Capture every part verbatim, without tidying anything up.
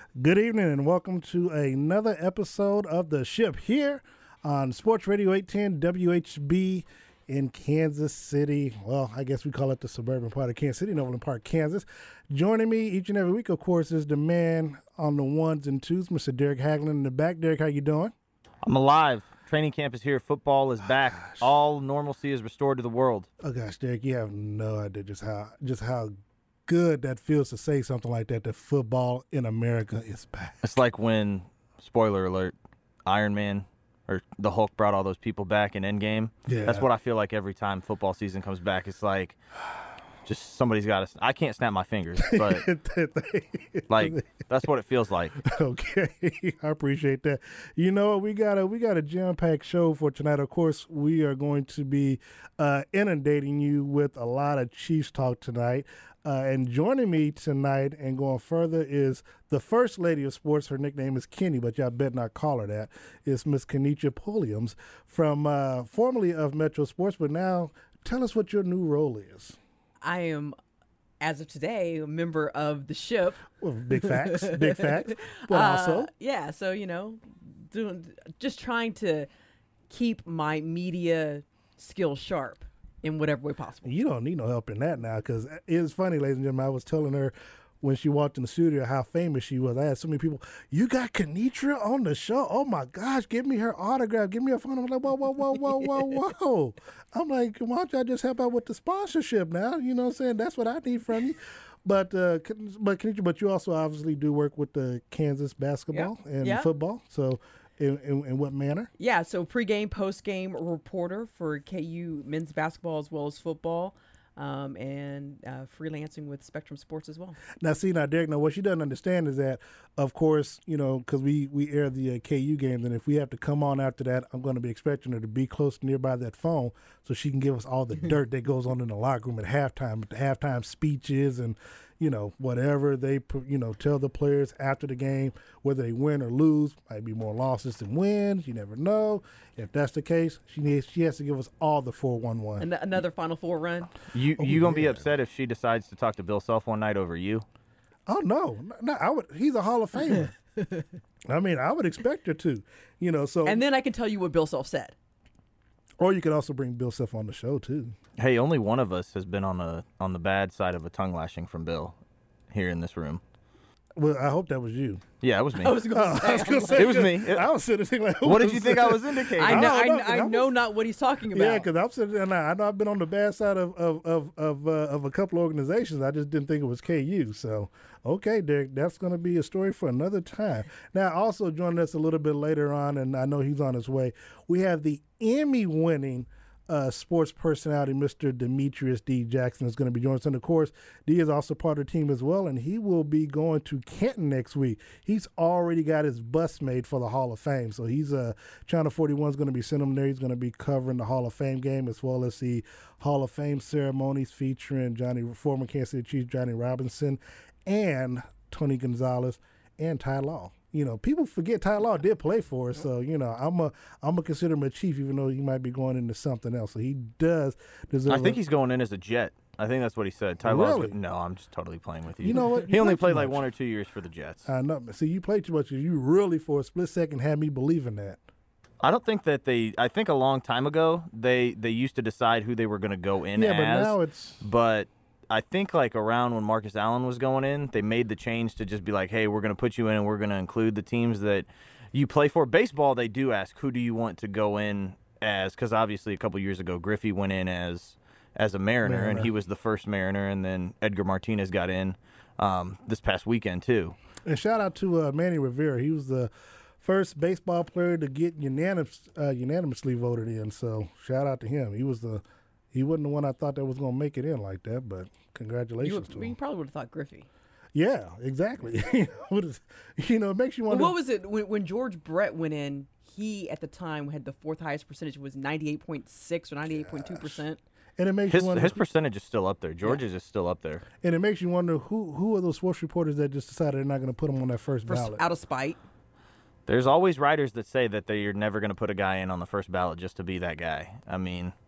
Good evening and welcome to another episode of The Ship here on Sports Radio eight ten W H B in Kansas City. Well, I guess we call it the suburban part of Kansas City, Overland Park, Kansas. Joining me each and every week, of course, is the man on the ones and twos, Mister Derek Haglund in the back. Derek, how you doing? I'm alive. Training camp is here. Football is back. Oh, all normalcy is restored to the world. Oh gosh, Derek, you have no idea just how just how good that feels to say something like that, that football in America is back. It's like when, spoiler alert, Iron Man or the Hulk brought all those people back in Endgame. Yeah. That's what I feel like every time football season comes back. It's like just somebody's got to – I can't snap my fingers, but like that's what it feels like. Okay, I appreciate that. You know what, we got a we got a jam-packed show for tonight. Of course, we are going to be uh, inundating you with a lot of Chiefs talk tonight. Uh, and joining me tonight and going further is the First Lady of Sports. Her nickname is Kenny, but y'all better not call her that. It's Miss Kenitra Pulliams from uh, formerly of Metro Sports, but now tell us what your new role is. I am, as of today, a member of the ship. Well, big facts, big facts. But uh, also, yeah. So you know, doing just trying to keep my media skills sharp in whatever way possible. You don't need no help in that now, because it's funny, ladies and gentlemen. I was telling her when she walked in the studio how famous she was. I had so many people, you got Kenitra on the show? Oh, my gosh, give me her autograph. Give me her phone. I'm like, whoa, whoa, whoa, whoa, whoa, whoa. I'm like, why don't y'all just help out with the sponsorship now? You know what I'm saying? That's what I need from you. But, uh, but Kenitra, but you also obviously do work with the Kansas basketball yep. and yep. football. So in, in, in what manner? Yeah, so pregame, postgame reporter for K U men's basketball as well as football. Um, and uh, freelancing with Spectrum Sports as well. Now, see, now, Derek, now what she doesn't understand is that, of course, you know, because we, we air the uh, K U games, and if we have to come on after that, I'm going to be expecting her to be close nearby that phone so she can give us all the dirt that goes on in the locker room at halftime, at the halftime speeches and, you know, whatever they, you know, tell the players after the game, whether they win or lose. Might be more losses than wins. You never know. If that's the case, she needs she has to give us all the four one one. An- another Final Four run. You oh, you gonna yeah. be upset if she decides to talk to Bill Self one night over you? Oh no, no, I would. He's a Hall of Famer. I mean, I would expect her to, you know. So and then I can tell you what Bill Self said. Or you could also bring Bill Self on the show too. Hey, only one of us has been on the on the bad side of a tongue lashing from Bill here in this room. Well, I hope that was you. Yeah, it was me. I was going Oh, I was gonna say, It was me. It- I was sitting there like, who what did was you think that? I was indicating? I know, I I, don't know, kn- 'cause I I was- know not what he's talking about. Yeah, because I'm sitting there, and I I know I've been on the bad side of of of of, uh, of a couple organizations. I just didn't think it was K U. So, okay, Derek, that's going to be a story for another time. Now, also joining us a little bit later on, and I know he's on his way, we have the Emmy-winning Uh, sports personality, Mister Demetrius D. Jackson, is going to be joining us. And, of course, D is also part of the team as well, and he will be going to Canton next week. He's already got his bus made for the Hall of Fame. So he's uh, Channel forty-one is going to be sending him there. He's going to be covering the Hall of Fame game as well as the Hall of Fame ceremonies featuring Johnny, former Kansas City Chief Johnny Robinson and Tony Gonzalez and Ty Law. You know, people forget Ty Law did play for us, so you know I'm a I'm gonna consider him a Chief, even though he might be going into something else. So he does deserve. I think a, he's going in as a Jet. I think that's what he said. Ty Law's Really? go- No, I'm just totally playing with you. You know what? He You only play too played like much. one or two years for the Jets. I know. See, you play too much. You really, for a split second, had me believing that. I don't think that they. I think a long time ago they they used to decide who they were going to go in Yeah, as. but now it's But I think like around when Marcus Allen was going in, they made the change to just be like, hey, we're going to put you in and we're going to include the teams that you play for. Baseball, they do ask, who do you want to go in as? Because obviously a couple years ago, Griffey went in as as a Mariner, Mariner. and he was the first Mariner, and then Edgar Martinez got in um, this past weekend too. and shout out to uh, Manny Rivera. He was the first baseball player to get unanimous uh, unanimously voted in. So shout out to him. He was the he wasn't the one I thought that was going to make it in like that, but You, congratulations would, to you him. probably would have thought Griffey. Yeah, exactly. What is- you know, it makes you Well, wonder. what was it when, when George Brett went in? He at the time had the fourth highest percentage. It was ninety-eight point six or ninety-eight point two percent. and it makes His you wonder. his percentage is still up there. George's is still up there. and it makes you wonder who who are those sports reporters that just decided they're not going to put him on that first ballot. Out of spite. There's always writers that say that they're never going to put a guy in on the first ballot just to be that guy. I mean,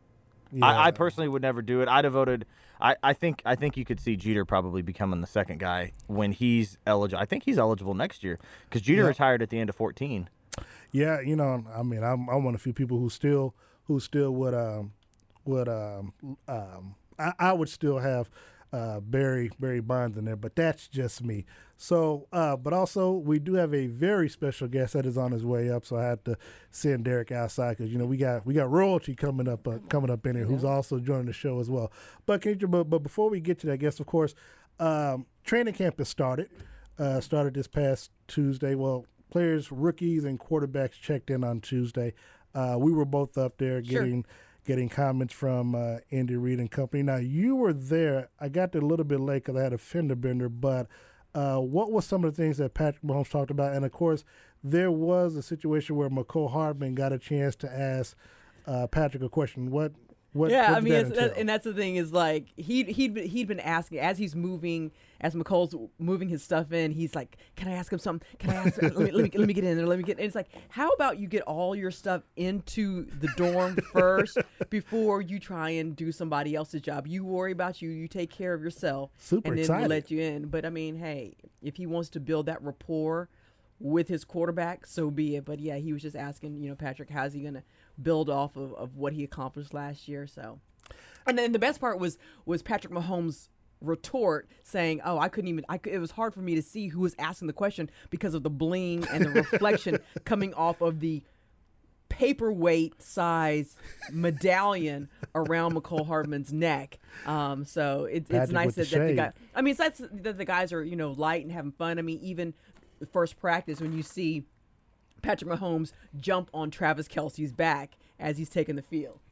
Yeah. I, I personally would never do it. I'd have voted. I, I think I think you could see Jeter probably becoming the second guy when he's eligible. I think he's eligible next year because Jeter Yep. retired at the end of fourteen. Yeah, you know, I mean, I'm I'm one of the few people who still who still would um would um um I, I would still have uh Barry Barry Bonds in there, but that's just me. So, uh, but also we do have a very special guest that is on his way up. So I had to send Derek outside because you know we got we got royalty coming up uh, coming up in here, who's also joining the show as well. But can you, but, but before we get to that guest, of course, um, training camp has started. Uh, started this past Tuesday. Well, players, rookies, and quarterbacks checked in on Tuesday. Uh, we were both up there Sure. getting getting comments from uh, Andy Reid and company. Now, you were there. I got there a little bit late because I had a fender bender, but uh, what was some of the things that Patrick Mahomes talked about? And, of course, there was a situation where McCole Hardman got a chance to ask uh, Patrick a question. What What, yeah, what I did mean, that it's, that, entail? and that's the thing is like he he'd been- he'd been asking as he's moving, as McColl's moving his stuff in. He's like, "Can I ask him something? Can I ask? let, me, let me let me get in there. Let me get." And it's like, how about you get all your stuff into the dorm first before you try and do somebody else's job? You worry about you. You take care of yourself, Super and then excited. we'll let you in. But I mean, hey, if he wants to build that rapport with his quarterback, so be it. But yeah, he was just asking, you know, Patrick, how's he gonna build off of, of what he accomplished last year? So. And then the best part was was Patrick Mahomes' retort saying, "Oh, I couldn't even. I, cou- it was hard for me to see who was asking the question because of the bling and the reflection coming off of the paperweight size medallion around McCole Hardman's neck." Um, so it, it's Patrick nice with the that, that the shade. guy. I mean, it's nice that the guys are you know light and having fun. I mean, even the first practice when you see Patrick Mahomes jump on Travis Kelce's back as he's taking the field.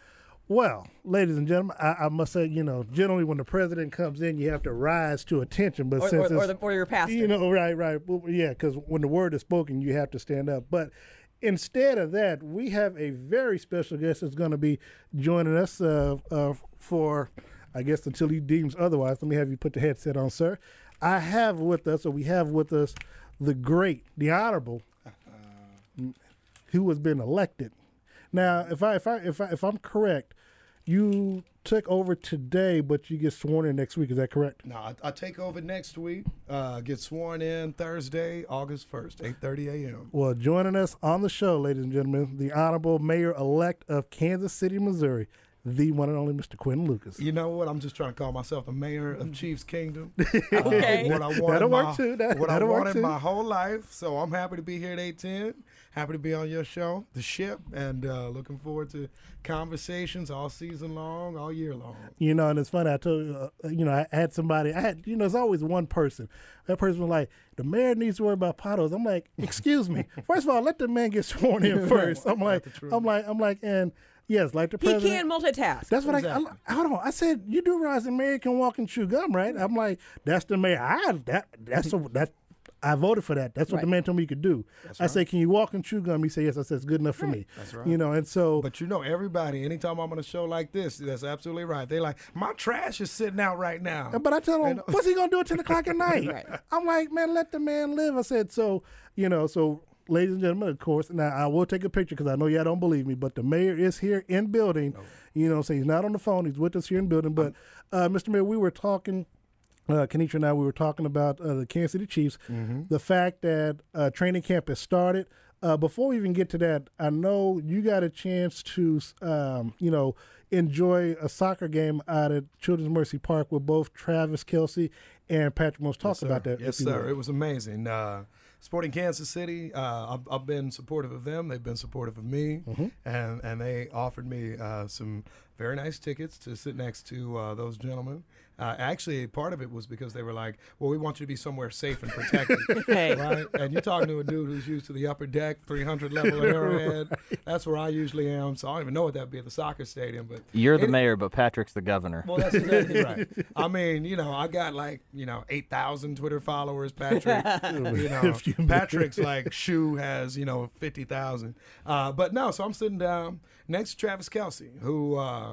Well, ladies and gentlemen, I, I must say, you know, generally when the president comes in, you have to rise to attention. But Or, since or, or, it's, the, or your pastor. you know, right, right, well, yeah, because when the word is spoken, you have to stand up. But instead of that, we have a very special guest that's going to be joining us uh, uh, for, I guess, until he deems otherwise. Let me have you put the headset on, sir. I have with us, or we have with us, the great, the honorable, who has been elected. Now, if I if I if I if I'm correct, you took over today, but you get sworn in next week. Is that correct? No, I, I take over next week. Uh, get sworn in Thursday, August first, eight thirty a.m. Well, joining us on the show, ladies and gentlemen, the honorable mayor-elect of Kansas City, Missouri, the one and only Mister Quentin Lucas. You know what? I'm just trying to call myself the mayor of Chiefs Kingdom. Okay. Uh, what I wanted That'll work my, too. That- what I that'll work wanted too. my whole life. So I'm happy to be here at eight ten. Happy to be on your show, The Ship, and uh, looking forward to conversations all season long, all year long. You know, and it's funny. I told you, uh, you know, I had somebody. I had, you know, there's always one person. That person was like, "The mayor needs to worry about potholes." I'm like, "Excuse me. First of all, let the man get sworn in first." I'm like, the truth. I'm like, I'm like, and yes, like the He president. can multitask. That's what Exactly. I, I. Hold on. I said you do realize the mayor can walk and chew gum, right? I'm like, that's the mayor. I that that's a, that. I voted for that. That's what the Right. man told me he could do. I say, can you walk and chew gum? He said, yes. I said, it's good enough for me. That's right. You know, and so But you know, everybody, anytime I'm on a show like this, that's absolutely right. They like, my trash is sitting out right now. But I tell him, what's he gonna do at ten o'clock at night? Right. I'm like, man, let the man live. I said, so you know, so ladies and gentlemen, of course, now I will take a picture because I know y'all don't believe me, but the mayor is here in building. You know, so he's not on the phone. He's with us here in building. But uh, Mister Mayor, we were talking. Uh, Kenitra and I, we were talking about uh, the Kansas City Chiefs, the fact that uh, training camp has started. Uh, before we even get to that, I know you got a chance to, um, you know, enjoy a soccer game out at Children's Mercy Park with both Travis Kelce and Patrick Mahomes. Talk Yes, about sir. that. Yes, if you sir. will. It was amazing. Uh, Sporting Kansas City, uh, I've, I've been supportive of them. They've been supportive of me, Mm-hmm. and and they offered me uh, some very nice tickets to sit next to uh, those gentlemen. Uh, actually, part of it was because they were like, well, we want you to be somewhere safe and protected. Hey. Right? And you're talking to a dude who's used to the upper deck, three hundred level at Arrowhead. That's where I usually am. So I don't even know what that'd be at the soccer stadium. But You're the Any- mayor, but Patrick's the governor. Well, that's exactly right. I mean, you know, I got like, you know, eight thousand Twitter followers. Patrick, you know, If you- Patrick's like shoe has, you know, fifty thousand. Uh, but no, so I'm sitting down next to Travis Kelce, who, uh,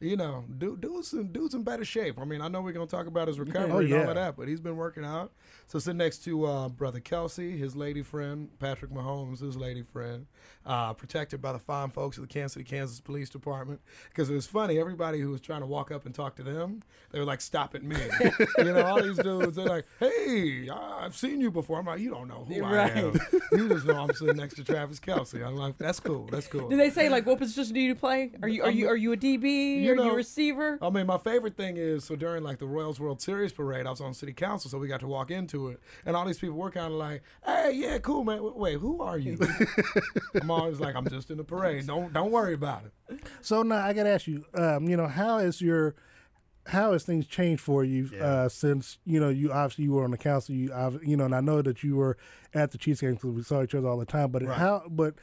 you know, dude, dude's in, dude's in better shape. I mean, I know we're gonna talk about his recovery Oh, and yeah. all of that, but he's been working out. So sitting next to uh, brother Kelsey, his lady friend, Patrick Mahomes, his lady friend, uh, protected by the fine folks of the Kansas City, Kansas Police Department. Because it was funny, everybody who was trying to walk up and talk to them, they were like, "Stop at me." You know, all these dudes, they're like, "Hey, I've seen you before." I'm like, "You don't know who Right. I am. You just know I'm sitting next to Travis Kelsey." I'm like, "That's cool. That's cool." Did they say like what position do you play? Are you are you are you a D B? You Are you know- a receiver? I mean, my favorite thing is so during like the Royals World Series parade, I was on City Council, so we got to walk into it, and all these people were kind of like, "Hey, yeah, cool, man. Wait, wait, who are you?" I'm always like, "I'm just in the parade. Don't don't worry about it." So now I got to ask you, um, you know, how is your how has things changed for you Yeah. uh, since you know you obviously you were on the council, you obvi- you know, and I know that you were at the Chiefs game because we saw each other all the time. But Right. how? But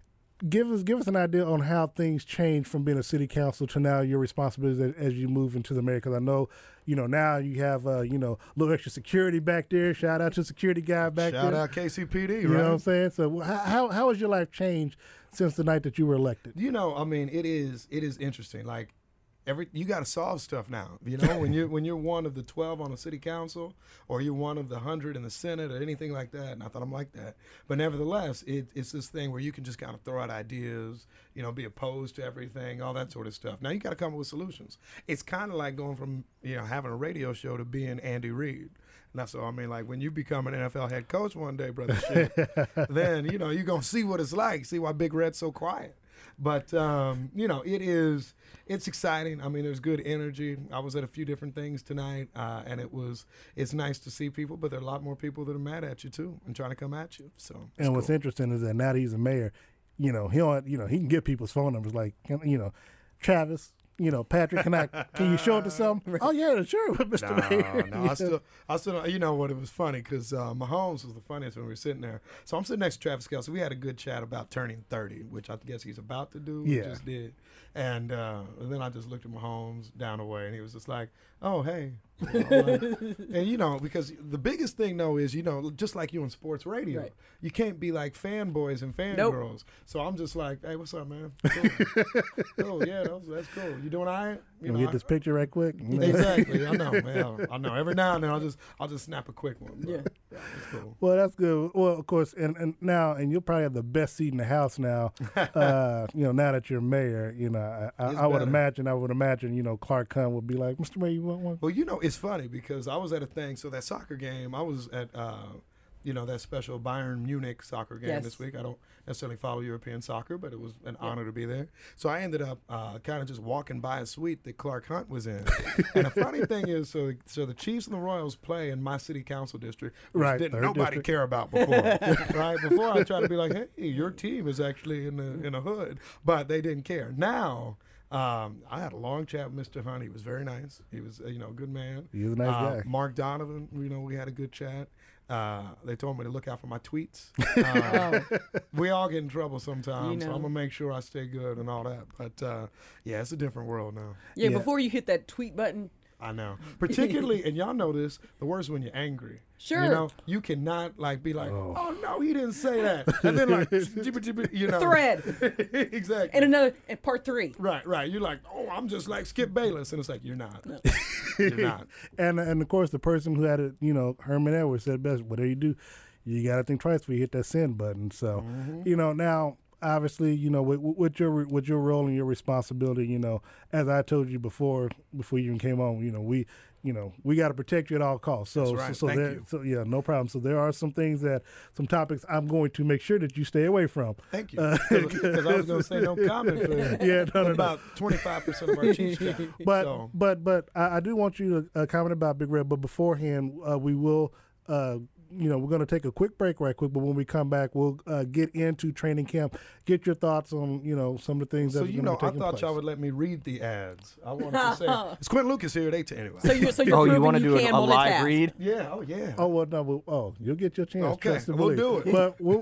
give us give us an idea on how things changed from being a city council to now your responsibilities as, as you move into the mayor. Because I know, you know, now you have uh, you know a little extra security back there. Shout out to security guy back Shout there. out K C P D, You right? know what I'm saying? So how how how has your life changed since the night that you were elected? You know, I mean, it is it is interesting. Like every you got to solve stuff now. You know, when you when you're one of the twelve on the city council, or you're one of the hundred in the Senate, or anything like that. Not that I'm like that, but nevertheless, it, it's this thing where you can just kind of throw out ideas. You know, be opposed to everything, all that sort of stuff. Now you got to come up with solutions. It's kind of like going from you know having a radio show to being Andy Reid. And that's so I mean, like when you become an N F L head coach one day, brother, shit, then you know you're gonna see what it's like. See why Big Red's so quiet. But um, you know, it is it's exciting. I mean, there's good energy. I was at a few different things tonight, uh, and it was it's nice to see people. But there are a lot more people that are mad at you too and trying to come at you. So it's And what's cool. interesting is that now that he's a mayor, you know, he don't, you know, he can get people's phone numbers. Like, can- you know, Travis, you know, Patrick, can I, can you show it to some? Oh yeah, sure, Mister No, Mayor. no, I still, I still, you know what? It was funny because uh, Mahomes was the funniest when we were sitting there. So I'm sitting next to Travis Kelce. We had a good chat about turning thirty, which I guess he's about to do. Yeah. He just did. And, uh, and then I just looked at Mahomes down the way, and he was just like, "Oh, hey." You know, I'm like- and you know, because the biggest thing though is, you know, just like you in sports radio, Right. you can't be like fanboys and Nope. fangirls. So I'm just like, "Hey, what's up, man? Cool. Oh yeah, that's, that's cool. You doing all right? You Can we get I- this picture right quick? Exactly. I know, man. I know. Every now and then, I'll just, I'll just snap a quick one. But, Yeah. yeah, it's cool. Well, that's good. Well, of course, and, and now, and you'll probably have the best seat in the house now. uh, you know, now that you're mayor, you know, I, I, It's I would better. imagine, I would imagine, you know, Clark Hunt would be like, Mister Mayor, you want one? Well, you know, it's funny because I was at a thing. So that soccer game, I was at, uh, you know, that special Bayern Munich soccer game Yes. this week. I don't necessarily follow European soccer, but it was an honor to be there. So I ended up uh, kind of just walking by a suite that Clark Hunt was in. And the funny thing is, so so the Chiefs and the Royals play in my city council district, which Right, didn't third nobody district. care about before. Right before, I tried to be like, hey, your team is actually in the in the hood, but they didn't care. Now. Um, I had a long chat with Mister Hunt. He was very nice. He was, uh, you know, a good man. He was a nice Uh, guy. Mark Donovan, you know, we had a good chat. Uh, they told me to look out for my tweets. Uh, Oh, we all get in trouble sometimes, You so know. I'm gonna make sure I stay good and all that. But uh, yeah, it's a different world now. yeah, Yeah. Before you hit that tweet button, I know, particularly, and y'all know this. The worst when you're angry. Sure. You know, you cannot like be like, Oh. oh, no, he didn't say that, and then like, you know, thread, exactly. and another, and part three. Right, right. You're like, oh, I'm just like Skip Bayless, and it's like you're not. You're not. And and of course, the person who had it, you know, Herman Edwards said best, whatever you do, you got to think twice before you hit that send button. So, you know, now, obviously, you know, with, with your with your role and your responsibility, you know, as I told you before, before you even came on, you know, we, you know, we got to protect you at all costs. So, That's right. so, so, Thank there, you. so yeah, no problem. So there are some things that, some topics I'm going to make sure that you stay away from. Thank you. Because I was going to say no comment for Yeah, no, no, no. about twenty-five percent of our Chiefs chat. But So, but but I, I do want you to uh, comment about Big Red. But beforehand, uh, we will. Uh, you know, we're going to take a quick break right quick, but when we come back, we'll uh, get into training camp. Get your thoughts on, you know, some of the things so that you are know, going to I be taking thought place. y'all would let me read the ads. I wanted to say it's Quentin Lucas here at eight to anyway. So you're so you're Oh, you proving want to do can a, a live multitask. read? yeah, oh yeah. Oh, well, no, well, oh, you'll get your chance. Okay, trust and we'll believe. do it. But we'll,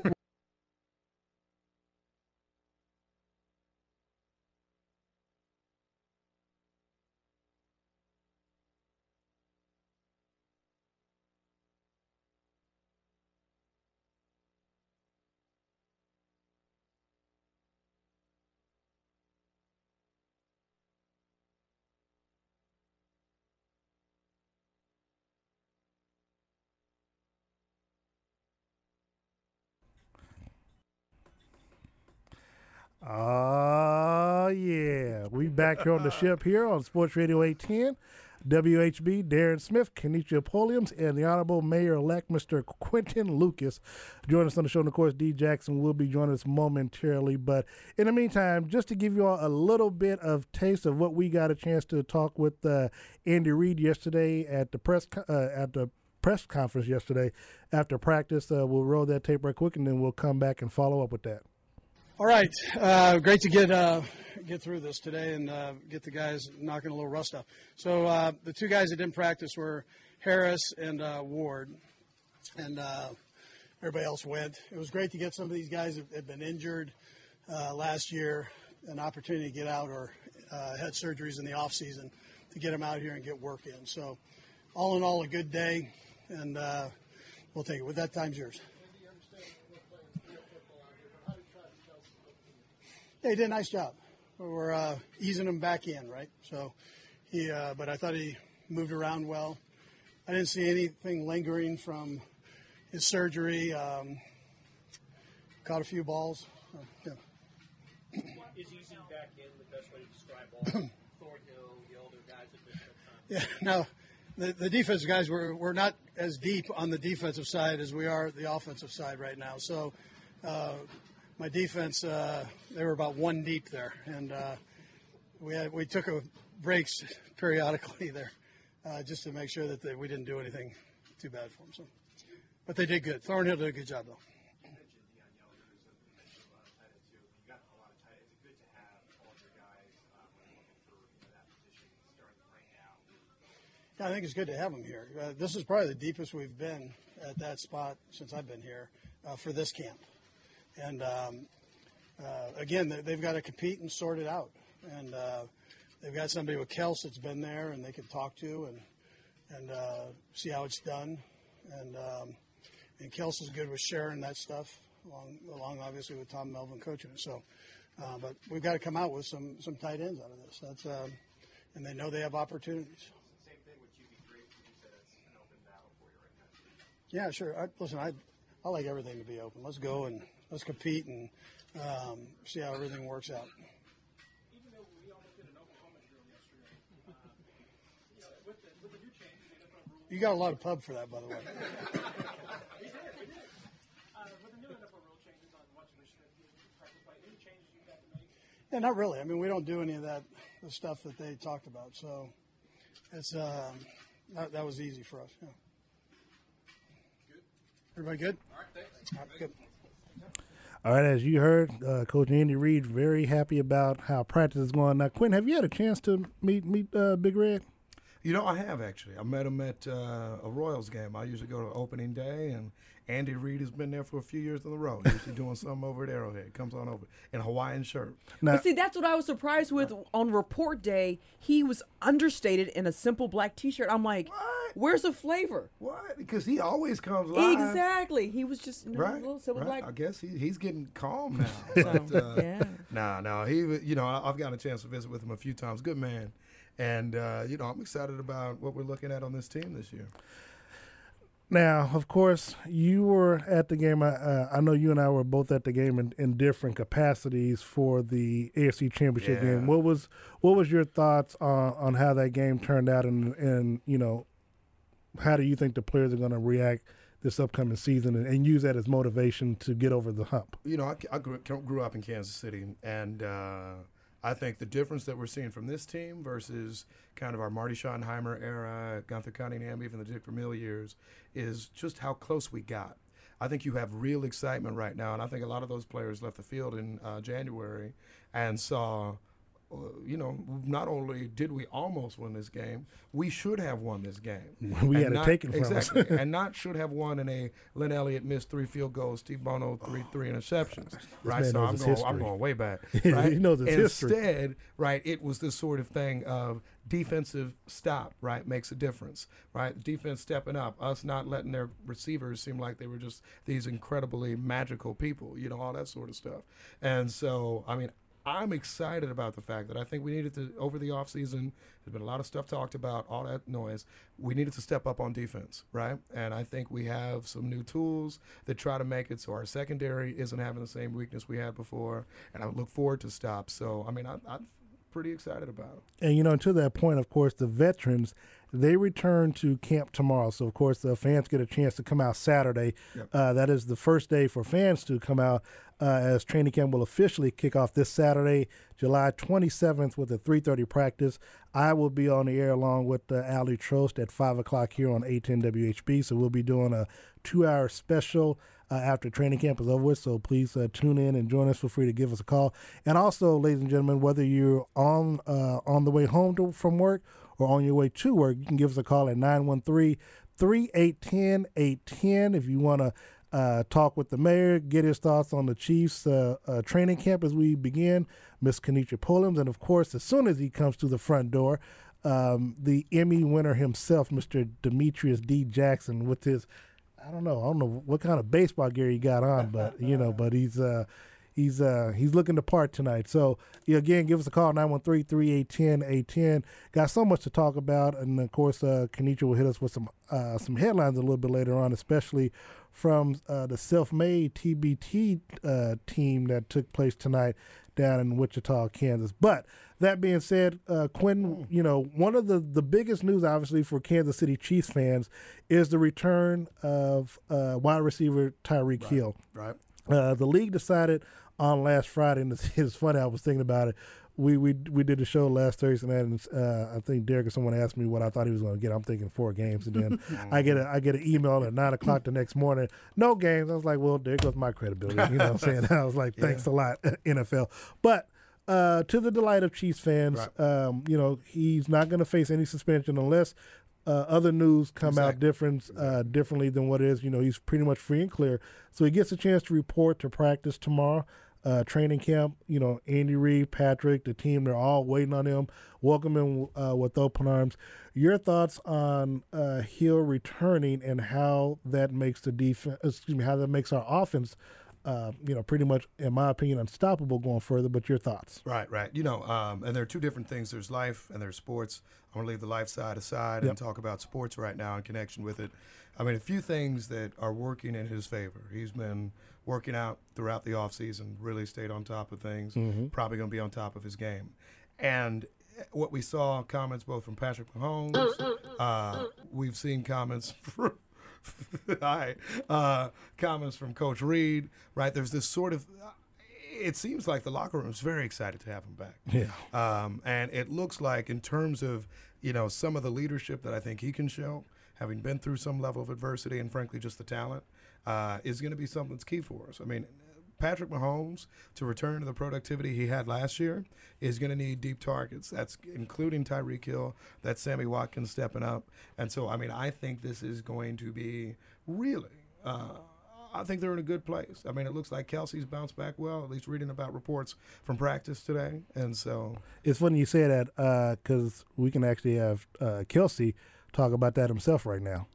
Oh, yeah. We back here on the ship here on Sports Radio eight ten. W H B, Darren Smith, Kenesha Pulliams, and the Honorable Mayor-elect, Mister Quentin Lucas. Join us on the show, and of course, D. Jackson will be joining us momentarily. But in the meantime, just to give you all a little bit of taste of what we got a chance to talk with uh, Andy Reid yesterday at the press uh, at the press conference yesterday after practice. Uh, we'll roll that tape right quick, and then we'll come back and follow up with that. All right, uh, great to get uh, get through this today and uh, get the guys knocking a little rust off. So uh, the two guys that didn't practice were Harris and uh, Ward, and uh, everybody else went. It was great to get some of these guys that had been injured uh, last year an opportunity to get out or uh, had surgeries in the off season to get them out here and get work in. So all in all, a good day, and uh, we'll take it. With that, time's yours. Yeah, he did a nice job. We're uh, easing him back in, right? So he, uh, but I thought he moved around well. I didn't see anything lingering from his surgery. Um, caught a few balls. Uh, yeah. Is easing back in the best way to describe all Thornhill, the older guys at this time? Yeah, no, the, the defensive guys, we're, we're not as deep on the defensive side as we are the offensive side right now. So, uh, my defense, uh, they were about one deep there, and uh, we had, we took a breaks periodically there, uh, just to make sure that they, we didn't do anything too bad for them. So, but they did good. Thornhill did a good job, though. Yeah, I think it's good to have them here. Uh, this is probably the deepest we've been at that spot since I've been here uh, for this camp. And, um, uh, again, they've got to compete and sort it out. And uh, they've got somebody with Kels that's been there and they can talk to and and uh, see how it's done. And um, and Kels is good with sharing that stuff, along, along obviously with Tom Melvin coaching it. So, uh, but we've got to come out with some, some tight ends out of this. That's um, and they know they have opportunities. Same thing with Q B three. You said it's an open battle for you right now. Yeah, sure. I, listen, I I like everything to be open. Let's go and let's compete and um, see how everything works out. Even though we almost did an Oklahoma drill yesterday, uh, you know, with, the, with the new change, the N F L rules. You got a lot of pub for that, by the way. We did, we did. Uh, with the new N F L rule changes on what's restricted, practice play, any changes you had to make? Yeah, not really. I mean, we don't do any of that, the stuff that they talked about. So it's um, that, that was easy for us. Yeah. Good. Everybody good? All right, thanks. All right, good. All right, as you heard, uh, Coach Andy Reid very happy about how practice is going. Now, Quinn, have you had a chance to meet meet uh, Big Red? You know, I have actually. I met him at uh, a Royals game. I usually go to opening day, and Andy Reid has been there for a few years in a row. He's usually doing something over at Arrowhead. Comes on over in a Hawaiian shirt. Now, But see, that's what I was surprised with on report day. He was understated in a simple black T-shirt. I'm like, What? where's the flavor? What? Because he always comes live. Exactly. He was just you know, a Right, little simple right. black. I guess he, he's getting calm now. So, but, uh, yeah. Nah, nah. He, was- you know, I- I've gotten a chance to visit with him a few times. Good man, and uh, you know, I'm excited about what we're looking at on this team this year. now, of course, you were at the game. Uh, I know you and I were both at the game in, in different capacities for the A F C Championship Yeah. game. What was what was your thoughts on, on how that game turned out, and and you know, how do you think the players are going to react this upcoming season, and, and use that as motivation to get over the hump? You know, I, I grew, grew up in Kansas City, and uh, I think the difference that we're seeing from this team versus kind of our Marty Schottenheimer era, Gunther Cunningham, even the Dick Vermeil years, is just how close we got. I think you have real excitement right now, and I think a lot of those players left the field in uh, January and saw, uh, you know, not only did we almost win this game, we should have won this game. We And had it not- taken from us. exactly, and not should have won in a Lynn Elliott missed three field goals, Steve Bono three three interceptions. right, man so knows I'm his going, I'm history. going way back. He Right? knows his history. Instead, right, it was this sort of thing of defensive stop, right, makes a difference, right? Defense stepping up, us not letting their receivers seem like they were just these incredibly magical people, you know, all that sort of stuff. And so, I mean, I'm excited about the fact that I think we needed to, over the offseason, there's been a lot of stuff talked about, all that noise. We needed to step up on defense, right? And I think we have some new tools that try to make it so our secondary isn't having the same weakness we had before. And I look forward to stops. So, I mean, I, I'm pretty excited about it. And, you know, to that point, of course, the veterans, they return to camp tomorrow. So, of course, the fans get a chance to come out Saturday. Yep. Uh, that is the first day for fans to come out uh, as training camp will officially kick off this Saturday, July twenty-seventh, with a three thirty practice. I will be on the air along with uh, Ali Trost at five o'clock here on eight ten W H B. So we'll be doing a two-hour special uh, after training camp is over with. So please uh, tune in and join us. Feel free to give us a call. And also, ladies and gentlemen, whether you're on uh, on the way home to, from work or on your way to work, you can give us a call at nine one three, three eight one zero, eight one zero if you want to uh, talk with the mayor, get his thoughts on the Chiefs uh, uh, training camp as we begin, Miss Kenitra Pullums. And, of course, as soon as he comes to the front door, um, the Emmy winner himself, Mister Demetrius D. Jackson, with his, I don't know, I don't know what kind of baseball gear he got on, but, you know, but he's uh, – He's uh he's looking the part tonight. So, yeah, again, give us a call, nine one three, three eight one zero, eight one zero. Got so much to talk about. And, of course, uh, Kenitra will hit us with some uh, some headlines a little bit later on, especially from uh, the self-made T B T uh, team that took place tonight down in Wichita, Kansas. But that being said, uh, Quentin, you know, one of the, the biggest news, obviously, for Kansas City Chiefs fans is the return of uh, wide receiver Tyreek Right. Hill. Right. Uh, the league decided on last Friday, and it's, it's funny, I was thinking about it. We we we did the show last Thursday night, and uh, I think Derek or someone asked me what I thought he was going to get. I'm thinking four games, and then I get a I get an email at nine o'clock the next morning, no games. I was like, well, there goes my credibility. You know what I'm saying? I was like, thanks a lot, N F L. But uh, to the delight of Chiefs fans, Right. um, you know, he's not going to face any suspension unless Uh, other news come out Exactly. different, uh, differently than what it is. You know, he's pretty much free and clear. So he gets a chance to report to practice tomorrow, uh, training camp. You know, Andy Reid, Patrick, the team, they're all waiting on him, welcome him uh, with open arms. Your thoughts on uh, Hill returning and how that makes the defense, excuse me, how that makes our offense, uh, you know, pretty much, in my opinion, unstoppable going further. But your thoughts? Right, right. You know, um, and there are two different things. There's life and there's sports. I'm going to leave the life side aside Yep. and talk about sports right now in connection with it. I mean, a few things that are working in his favor. He's been working out throughout the offseason, really stayed on top of things, Mhm. probably going to be on top of his game. And what we saw, comments both from Patrick Mahomes, uh, we've seen comments from Hi. Uh, comments from Coach Reid, right? There's this sort of, it seems like the locker room is very excited to have him back. Yeah. Um, and it looks like in terms of, you know, some of the leadership that I think he can show, having been through some level of adversity and frankly just the talent, uh, is going to be something that's key for us. I mean, Patrick Mahomes, to return to the productivity he had last year, is going to need deep targets. That's including Tyreek Hill. That's Sammy Watkins stepping up. And so, I mean, I think this is going to be really, uh, I think they're in a good place. I mean, it looks like Kelsey's bounced back well, at least reading about reports from practice today. And so, It's funny you say that because we can actually have uh, Kelsey talk about that himself right now.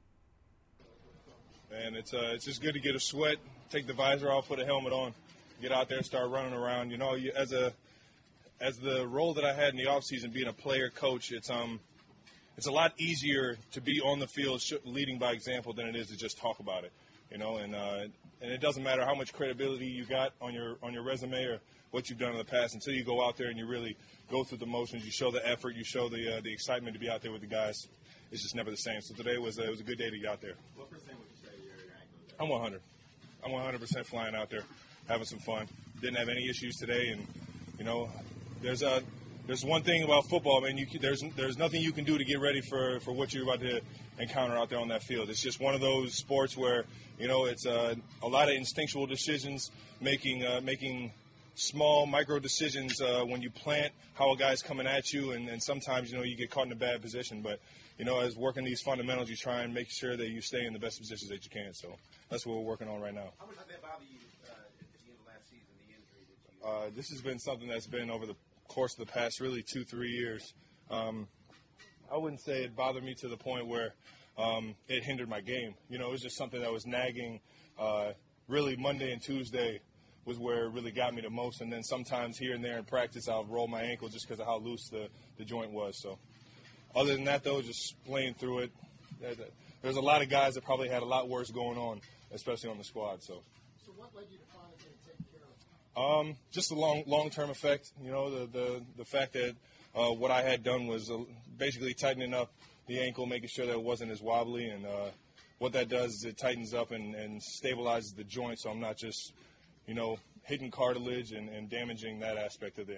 And it's uh, it's just good to get a sweat, take the visor off, put a helmet on, get out there, start running around. You know, you, as a as the role that I had in the offseason, being a player coach, it's um it's a lot easier to be on the field sh- leading by example than it is to just talk about it. You know, and uh, and it doesn't matter how much credibility you got on your on your resume or what you've done in the past until you go out there and you really go through the motions. You show the effort, you show the uh, the excitement to be out there with the guys. It's just never the same. So today was uh, it was a good day to get out there. What percent would you say you're at? I'm one hundred. I'm one hundred percent flying out there, having some fun. Didn't have any issues today, and you know, there's a there's one thing about football, man. You can, there's there's nothing you can do to get ready for, for what you're about to encounter out there on that field. It's just one of those sports where you know it's uh, a lot of instinctual decisions, making uh, making small micro decisions uh, when you plant how a guy's coming at you, and, and sometimes you know you get caught in a bad position, but. You know, as working these fundamentals, you try and make sure that you stay in the best positions that you can. So that's what we're working on right now. How much did that bother you uh, at the end of last season, the injury that you Uh, this has been something that's been over the course of the past really two, three years. Um, I wouldn't say it bothered me to the point where um, it hindered my game. You know, it was just something that was nagging uh, really Monday and Tuesday was where it really got me the most. And then sometimes here and there in practice, I'll roll my ankle just because of how loose the, the joint was. So other than that, though, just playing through it. There's a lot of guys that probably had a lot worse going on, especially on the squad. So, so what led you to finally get it taken care of? Um, just the long long term effect. You know, the the the fact that uh, what I had done was uh, basically tightening up the ankle, making sure that it wasn't as wobbly, and uh, what that does is it tightens up and, and stabilizes the joint, so I'm not just, you know, hitting cartilage and, and damaging that aspect of it.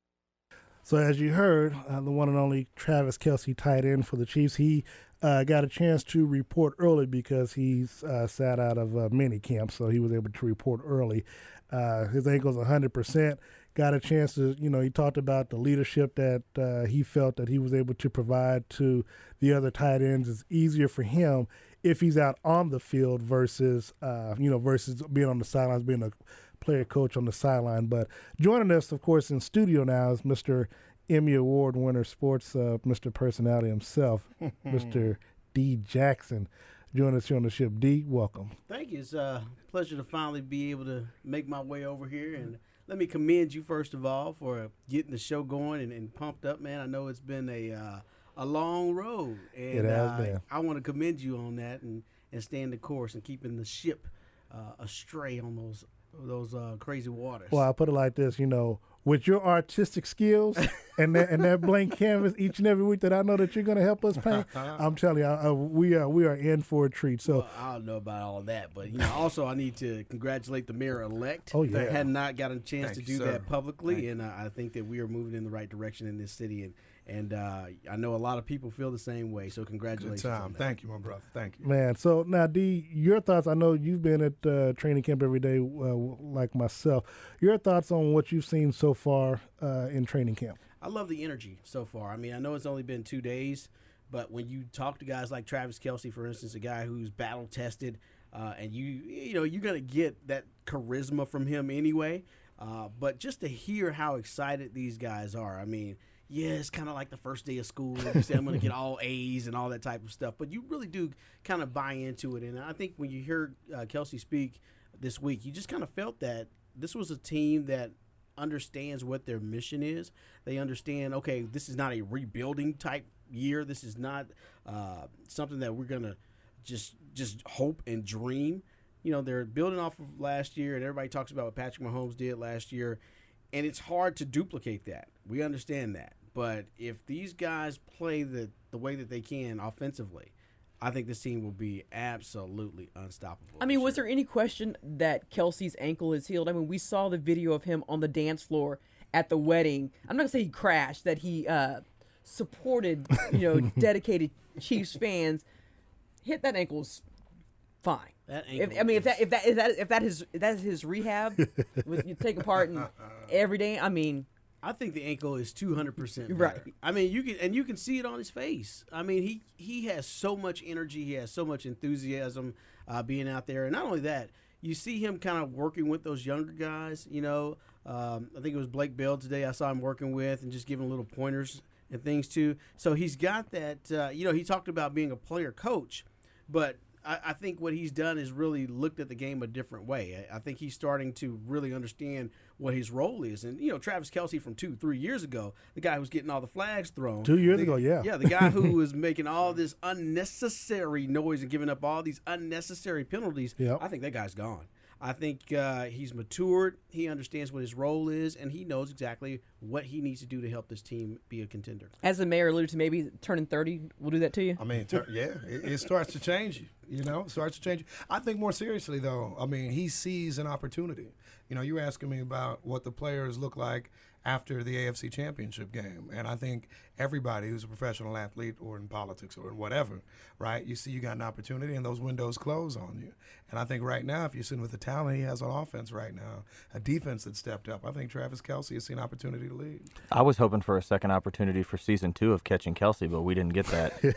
So as you heard, uh, the one and only Travis Kelce, tight end for the Chiefs, he uh, got a chance to report early because he's uh, sat out of uh, mini camp, so he was able to report early. Uh, his ankle's one hundred percent. Got a chance to, you know, he talked about the leadership that uh, he felt that he was able to provide to the other tight ends. It's easier for him if he's out on the field versus, uh, you know, versus being on the sidelines, being a player coach on the sideline. But joining us, of course, in studio now is Mister Emmy Award winner, sports, uh, Mister Personality himself, Mister D. Jackson. Joining us here on the ship. D, welcome. Thank you. It's a pleasure to finally be able to make my way over here. And let me commend you, first of all, for getting the show going and, and pumped up, man. I know it's been a uh, a long road. And it has uh, been. I want to commend you on that and, and staying the course and keeping the ship uh, astray on those those uh, crazy waters. Well, I'll put it like this, you know, with your artistic skills and that and that blank canvas each and every week that I know that you're going to help us paint, I'm telling you, I, I, we are we are in for a treat. So well, I don't know about all of that, but you know, also I need to congratulate the mayor-elect. Oh, yeah. I had not gotten a chance Thank to you, do sir. that publicly, Thank and uh, I think that we are moving in the right direction in this city, and and uh, I know a lot of people feel the same way. So Good congratulations. time. on that. Thank you, my brother. Thank you. Man, so now, D, your thoughts. I know you've been at uh, training camp every day, uh, like myself. Your thoughts on what you've seen so far uh, in training camp? I love the energy so far. I mean, I know it's only been two days, but when you talk to guys like Travis Kelce, for instance, a guy who's battle tested, uh, and you you know you're gonna get that charisma from him anyway. Uh, but just to hear how excited these guys are, I mean. Yeah, it's kind of like the first day of school. You say I'm going to get all A's and all that type of stuff, but you really do kind of buy into it. And I think when you hear uh, Kelce speak this week, you just kind of felt that this was a team that understands what their mission is. They understand, okay, this is not a rebuilding type year. This is not uh, something that we're going to just just hope and dream. You know, they're building off of last year, and everybody talks about what Patrick Mahomes did last year. And it's hard to duplicate that. We understand that. But if these guys play the, the way that they can offensively, I think this team will be absolutely unstoppable. I mean, this was year. there any question that Kelsey's ankle is healed? I mean, we saw the video of him on the dance floor at the wedding. I'm not going to say he crashed, that he uh, supported, you know, dedicated Chiefs fans. Hit that ankle's fine. That If, ankle I mean, if that is- if that if that if that is if that is his rehab, with you take apart and every day. I mean, I think the ankle is two hundred percent Right. I mean, you can and you can see it on his face. I mean, he he has so much energy, he has so much enthusiasm uh, being out there, and not only that, you see him kind of working with those younger guys. You know, um, I think it was Blake Bell today I saw him working with and just giving little pointers and things too. So he's got that. Uh, you know, he talked about being a player coach, but I, I think what he's done is really looked at the game a different way. I, I think he's starting to really understand what his role is. And, you know, Travis Kelce from two, three years ago, the guy who was getting all the flags thrown. Two years the- ago, yeah. Yeah, the guy who was making all this unnecessary noise and giving up all these unnecessary penalties. Yep. I think that guy's gone. I think uh, he's matured. He understands what his role is, and he knows exactly what he needs to do to help this team be a contender. as the mayor alluded to, maybe turning thirty will do that to you. I mean, tur- yeah, it, it starts to change you. You know, it starts to change you. I think more seriously, though, I mean, he sees an opportunity. You know, you were asking me about what the players look like after the A F C Championship game. And I think everybody who's a professional athlete or in politics or in whatever, right, you see you got an opportunity and those windows close on you. And I think right now, if you're sitting with the talent he has on offense right now, a defense that stepped up, I think Travis Kelce has seen opportunity to lead. I was hoping for a second opportunity for season two of Catching Kelsey, but we didn't get that.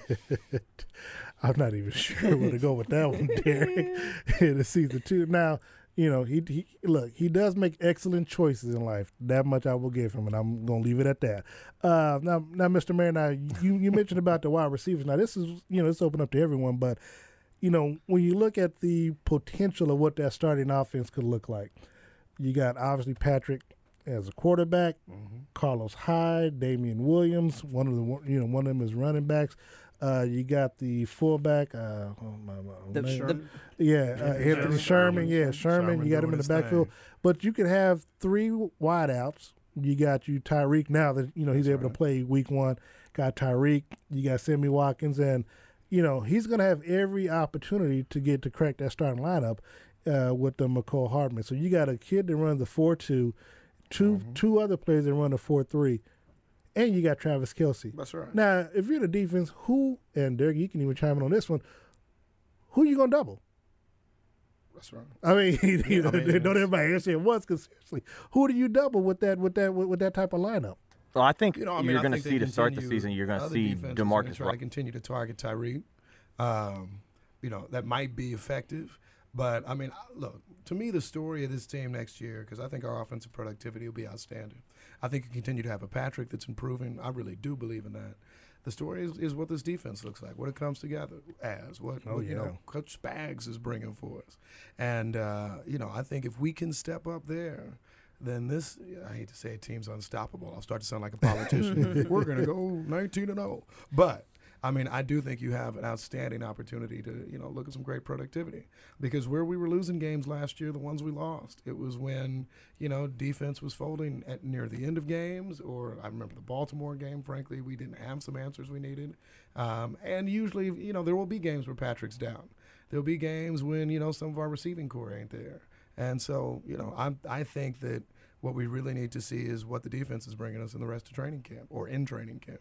I'm not even sure where to go with that one, Derek. In season two. Now, you know, he, he look, he does make excellent choices in life. That much I will give him, and I'm going to leave it at that. Uh, now, now, Mister Mayor, now you, you mentioned about the wide receivers. Now, this is, you know, it's open up to everyone, but, you know, when you look at the potential of what that starting offense could look like, You got obviously Patrick as a quarterback, Mm-hmm. Carlos Hyde, Damian Williams. One of the you know one of them is running backs. Uh, you got the fullback. Uh, oh my, my The- name. the- yeah, uh, Anthony Sherman. Sherman. Yeah, Sherman. Sherman You got him doing in the his backfield, thing. but you could have three wideouts. You got you Tyreek now that you know he's That's able right. to play week one. Got Tyreek. You got Sammy Watkins, and you know he's going to have every opportunity to get to crack that starting lineup uh, with the McCall Hardman. So you got a kid that runs the four two, two Mm-hmm. two other players that run the four three, and you got Travis Kelce. That's right. Now, if you're the defense, who and Derek, you can even chime in on this one. Who you gonna double? That's right. I mean, you Yeah, know, I mean, don't it's- everybody answer it once. Because seriously, who do you double with that with that with, with that type of lineup? Well, I think You know, I mean, you're I going to think they see to start the continue- season, you're going to other see defenses are gonna DeMarcus try to Robinson. continue to target Tyreek. Um, you know, that might be effective. But, I mean, I- look, to me, the story of this team next year, because I think our offensive productivity will be outstanding. I think you continue to have a Patrick that's improving. I really do believe in that. The story is, is what this defense looks like, what it comes together as, what, Oh, what you yeah. know, Coach Spags is bringing for us. And, uh, you know, I think if we can step up there, then this, I hate to say it, team's unstoppable. I'll start to sound like a politician. We're going to go nineteen and oh. But, I mean, I do think you have an outstanding opportunity to, you know, look at some great productivity. Because where we were losing games last year, the ones we lost, it was when, you know, defense was folding at near the end of games, or I remember the Baltimore game, frankly, we didn't have some answers we needed. Um, and usually, you know, there will be games where Patrick's down. There'll be games when, you know, some of our receiving core ain't there. And so, you know, I I think that what we really need to see is what the defense is bringing us in the rest of training camp or in training camp.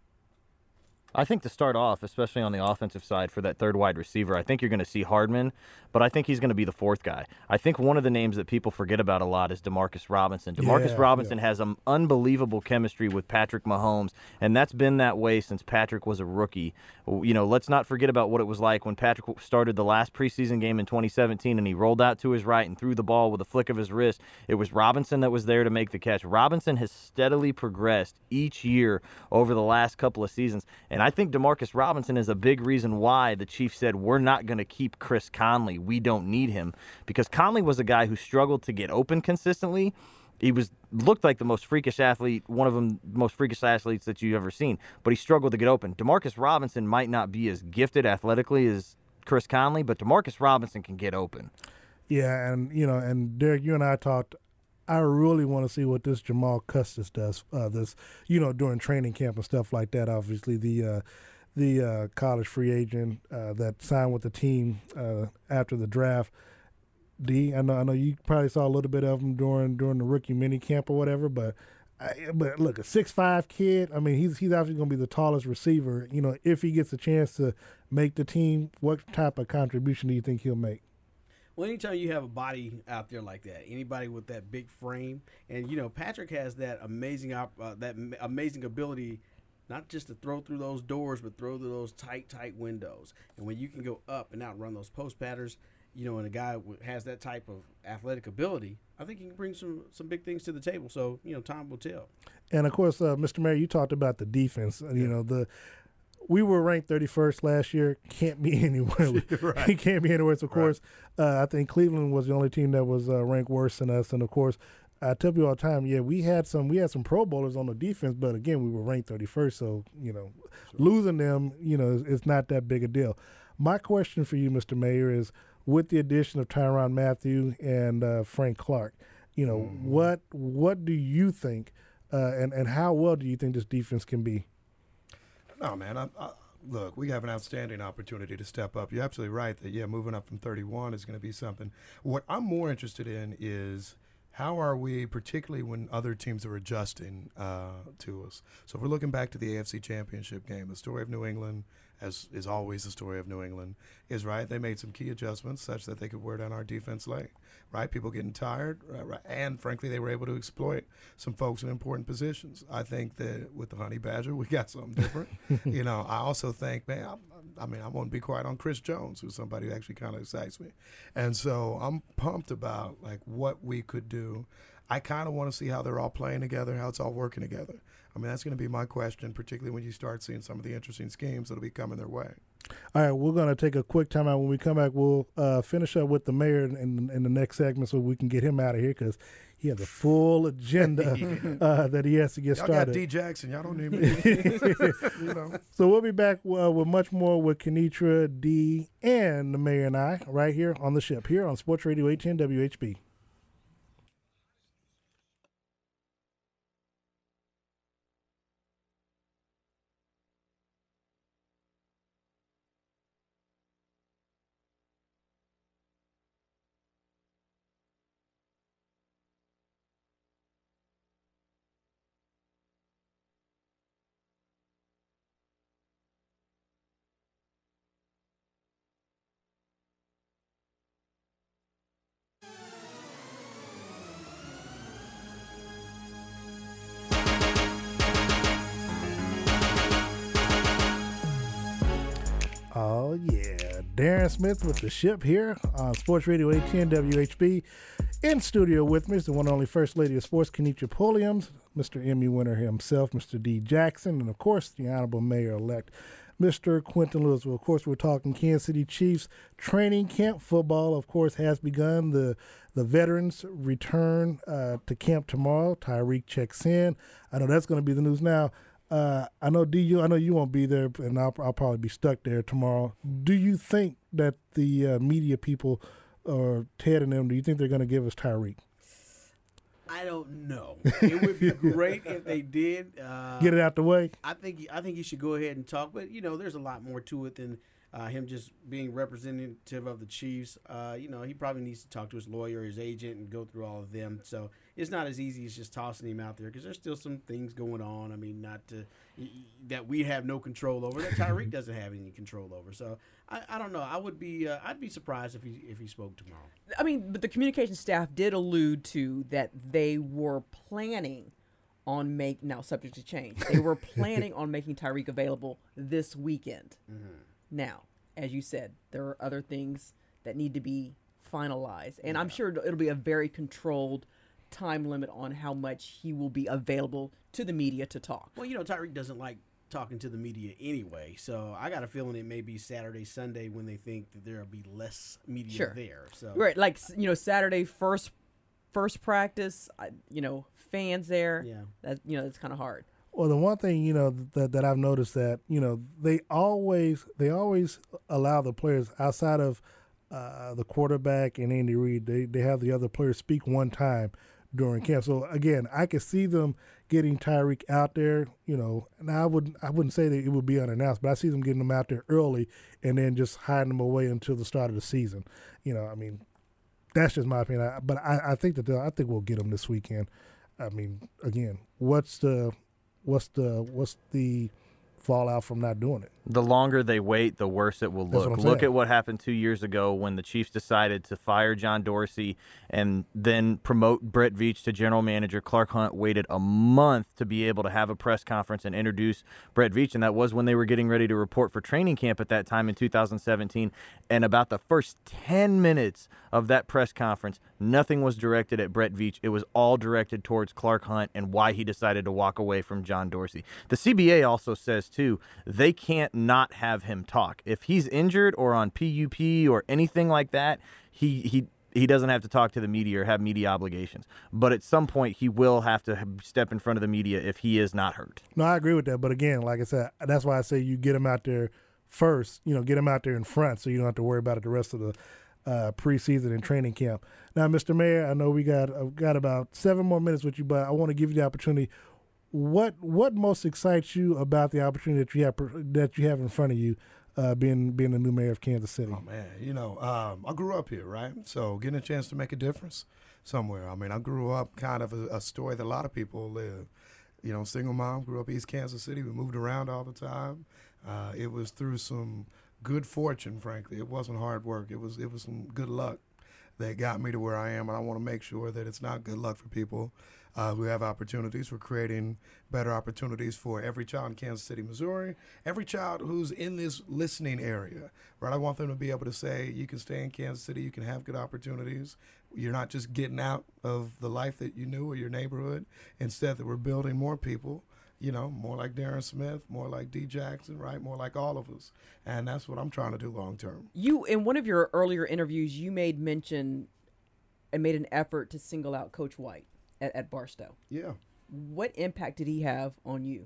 I think to start off, especially on the offensive side for that third wide receiver, I think you're going to see Hardman, but I think he's going to be the fourth guy. I think one of the names that people forget about a lot is DeMarcus Robinson. DeMarcus Yeah, Robinson yeah. has an unbelievable chemistry with Patrick Mahomes, and that's been that way since Patrick was a rookie. You know, let's not forget about what it was like when Patrick started the last preseason game in twenty seventeen and he rolled out to his right and threw the ball with a flick of his wrist. It was Robinson that was there to make the catch. Robinson has steadily progressed each year over the last couple of seasons, and I think DeMarcus Robinson is a big reason why the Chiefs said we're not going to keep Chris Conley. We don't need him, because Conley was a guy who struggled to get open consistently. He was looked like the most freakish athlete, one of the most freakish athletes that you've ever seen, but he struggled to get open. DeMarcus Robinson might not be as gifted athletically as Chris Conley, but DeMarcus Robinson can get open. Yeah, and you know, and Derek, you and I talked. I really want to see what this Jamal Custis does. Uh, this, you know, during training camp and stuff like that. Obviously, the uh, the uh, college free agent uh, that signed with the team uh, after the draft. D, I know, I know you probably saw a little bit of him during during the rookie mini camp or whatever, but. I, but look, a six five kid. I mean, he's he's obviously going to be the tallest receiver. You know, if he gets a chance to make the team, what type of contribution do you think he'll make? Well, anytime you have a body out there like that, anybody with that big frame, and you know Patrick has that amazing op- uh, that m- amazing ability, not just to throw through those doors, but throw through those tight, tight windows. And when you can go up and outrun those post patterns, you know, and a guy w- has that type of athletic ability, I think he can bring some some big things to the table. So you know, time will tell. And of course, uh, Mister Mayor, you talked about the defense. Uh, You know, the we were ranked thirty-first last year. Can't be anywhere. Right. He can't be anywhere. So, of course, uh, I think Cleveland was the only team that was uh, ranked worse than us. And of course, I tell you all the time, yeah, we had some we had some Pro Bowlers on the defense, but again, we were ranked thirty-first. So, you know, losing them, you know, is, is not that big a deal. My question for you, Mister Mayor, is with the addition of Tyrann Mathieu and uh, Frank Clark, you know, Mm-hmm. what what do you think, uh, and and how well do you think this defense can be? No, man. I, I, look, we have an outstanding opportunity to step up. You're absolutely right that, yeah, moving up from thirty-one is going to be something. What I'm more interested in is how are we, particularly when other teams are adjusting uh, to us. So if we're looking back to the A F C Championship game, the story of New England, as is always the story of New England, is right. They made some key adjustments such that they could wear down our defense late. Right, people getting tired, right, right, and frankly, they were able to exploit some folks in important positions. I think that with the Honey Badger, we got something different. You know, I also think, man, I, I mean, I want to be quiet on Chris Jones, who's somebody who actually kind of excites me, and so I'm pumped about like what we could do. I kind of want to see how they're all playing together, how it's all working together. I mean, that's going to be my question, particularly when you start seeing some of the interesting schemes that'll be coming their way. All right, we're going to take a quick time out. When we come back, we'll uh, finish up with the mayor in, in, in the next segment so we can get him out of here because he has a full agenda uh, that he has to get y'all started. got D Jackson. Y'all don't need me. You know. So we'll be back uh, with much more with Kenitra, D, and the mayor and I right here on the ship here on Sports Radio eight ten W H B. Oh, yeah. Darren Smith with the ship here on Sports Radio eight ten W H B. In studio with me is the one and only First Lady of Sports, Kenitra Pulliams, Mister Emmy winner himself, Mister D. Jackson, and, of course, the Honorable Mayor-elect, Mister Quentin Lewis. Well, of course, we're talking Kansas City Chiefs training camp. Football, of course, has begun. The the veterans return uh, to camp tomorrow. Tyreek checks in. I know that's going to be the news now. Uh, I know D. You, I know you won't be there, and I'll, I'll probably be stuck there tomorrow. Do you think that the uh, media people, or Ted and them, do you think they're going to give us Tyreek? I don't know. It would be great if they did. Uh, Get it out the way. I think I think you should go ahead and talk, but you know, there's a lot more to it than uh, him just being representative of the Chiefs. Uh, you know, he probably needs to talk to his lawyer, his agent, and go through all of them. So it's not as easy as just tossing him out there because there's still some things going on. I mean, not to, that we have no control over, that Tyreek doesn't have any control over. So I, I don't know. I would be uh, I'd be surprised if he if he spoke tomorrow. I mean, but the communication staff did allude to that they were planning on make now subject to change. They were planning on making Tyreek available this weekend. Mm-hmm. Now, as you said, there are other things that need to be finalized, and yeah. I'm sure it'll be a very controlled time limit on how much he will be available to the media to talk. Well, you know, Tyreek doesn't like talking to the media anyway, so I got a feeling it may be Saturday, Sunday when they think that there'll be less media sure. there. So right, like you know, Saturday first first practice, I, you know, fans there. Yeah, that you know, it's kind of hard. Well, the one thing, you know, that that I've noticed that, you know, they always they always allow the players outside of uh, the quarterback and Andy Reid, they, they have the other players speak one time during camp. So again, I could see them getting Tyreek out there, you know, and I wouldn't I wouldn't say that it would be unannounced, but I see them getting him out there early and then just hiding him away until the start of the season. You know, I mean, that's just my opinion. I, but I, I think that I think we'll get him this weekend. I mean, again, what's the What's the what's the fallout from not doing it? The longer they wait, the worse it will That's look. what I'm Look saying. at what happened two years ago when the Chiefs decided to fire John Dorsey and then promote Brett Veach to general manager. Clark Hunt waited a month to be able to have a press conference and introduce Brett Veach, and that was when they were getting ready to report for training camp at that time in two thousand seventeen. And about the first ten minutes of that press conference, nothing was directed at Brett Veach. It was all directed towards Clark Hunt and why he decided to walk away from John Dorsey. The C B A also says, too, they can't not have him talk. If he's injured or on P U P or anything like that, he he he doesn't have to talk to the media or have media obligations. But at some point, he will have to step in front of the media if he is not hurt. No, I agree with that. But again, like I said, that's why I say you get him out there first. You know, get him out there in front so you don't have to worry about it the rest of the uh, preseason and training camp. Now, Mister Mayor, I know we got uh, got about seven more minutes with you, but I want to give you the opportunity. What what most excites you about the opportunity that you have that you have in front of you, uh, being being the new mayor of Kansas City? Oh man, you know, um, I grew up here, right? So getting a chance to make a difference somewhere. I mean, I grew up kind of a, a story that a lot of people live. You know, single mom, grew up East Kansas City. We moved around all the time. Uh, it was through some good fortune, frankly. It wasn't hard work. It was it was some good luck that got me to where I am, and I want to make sure that it's not good luck for people uh, who have opportunities. We're creating better opportunities for every child in Kansas City, Missouri, every child who's in this listening area, right? I want them to be able to say, you can stay in Kansas City, you can have good opportunities. You're not just getting out of the life that you knew or your neighborhood. Instead, that we're building more people, you know, more like Darren Smith, more like D Jackson, right? More like all of us. And that's what I'm trying to do long term. You, in one of your earlier interviews, you made mention and made an effort to single out Coach White at, at Barstow. Yeah. What impact did he have on you?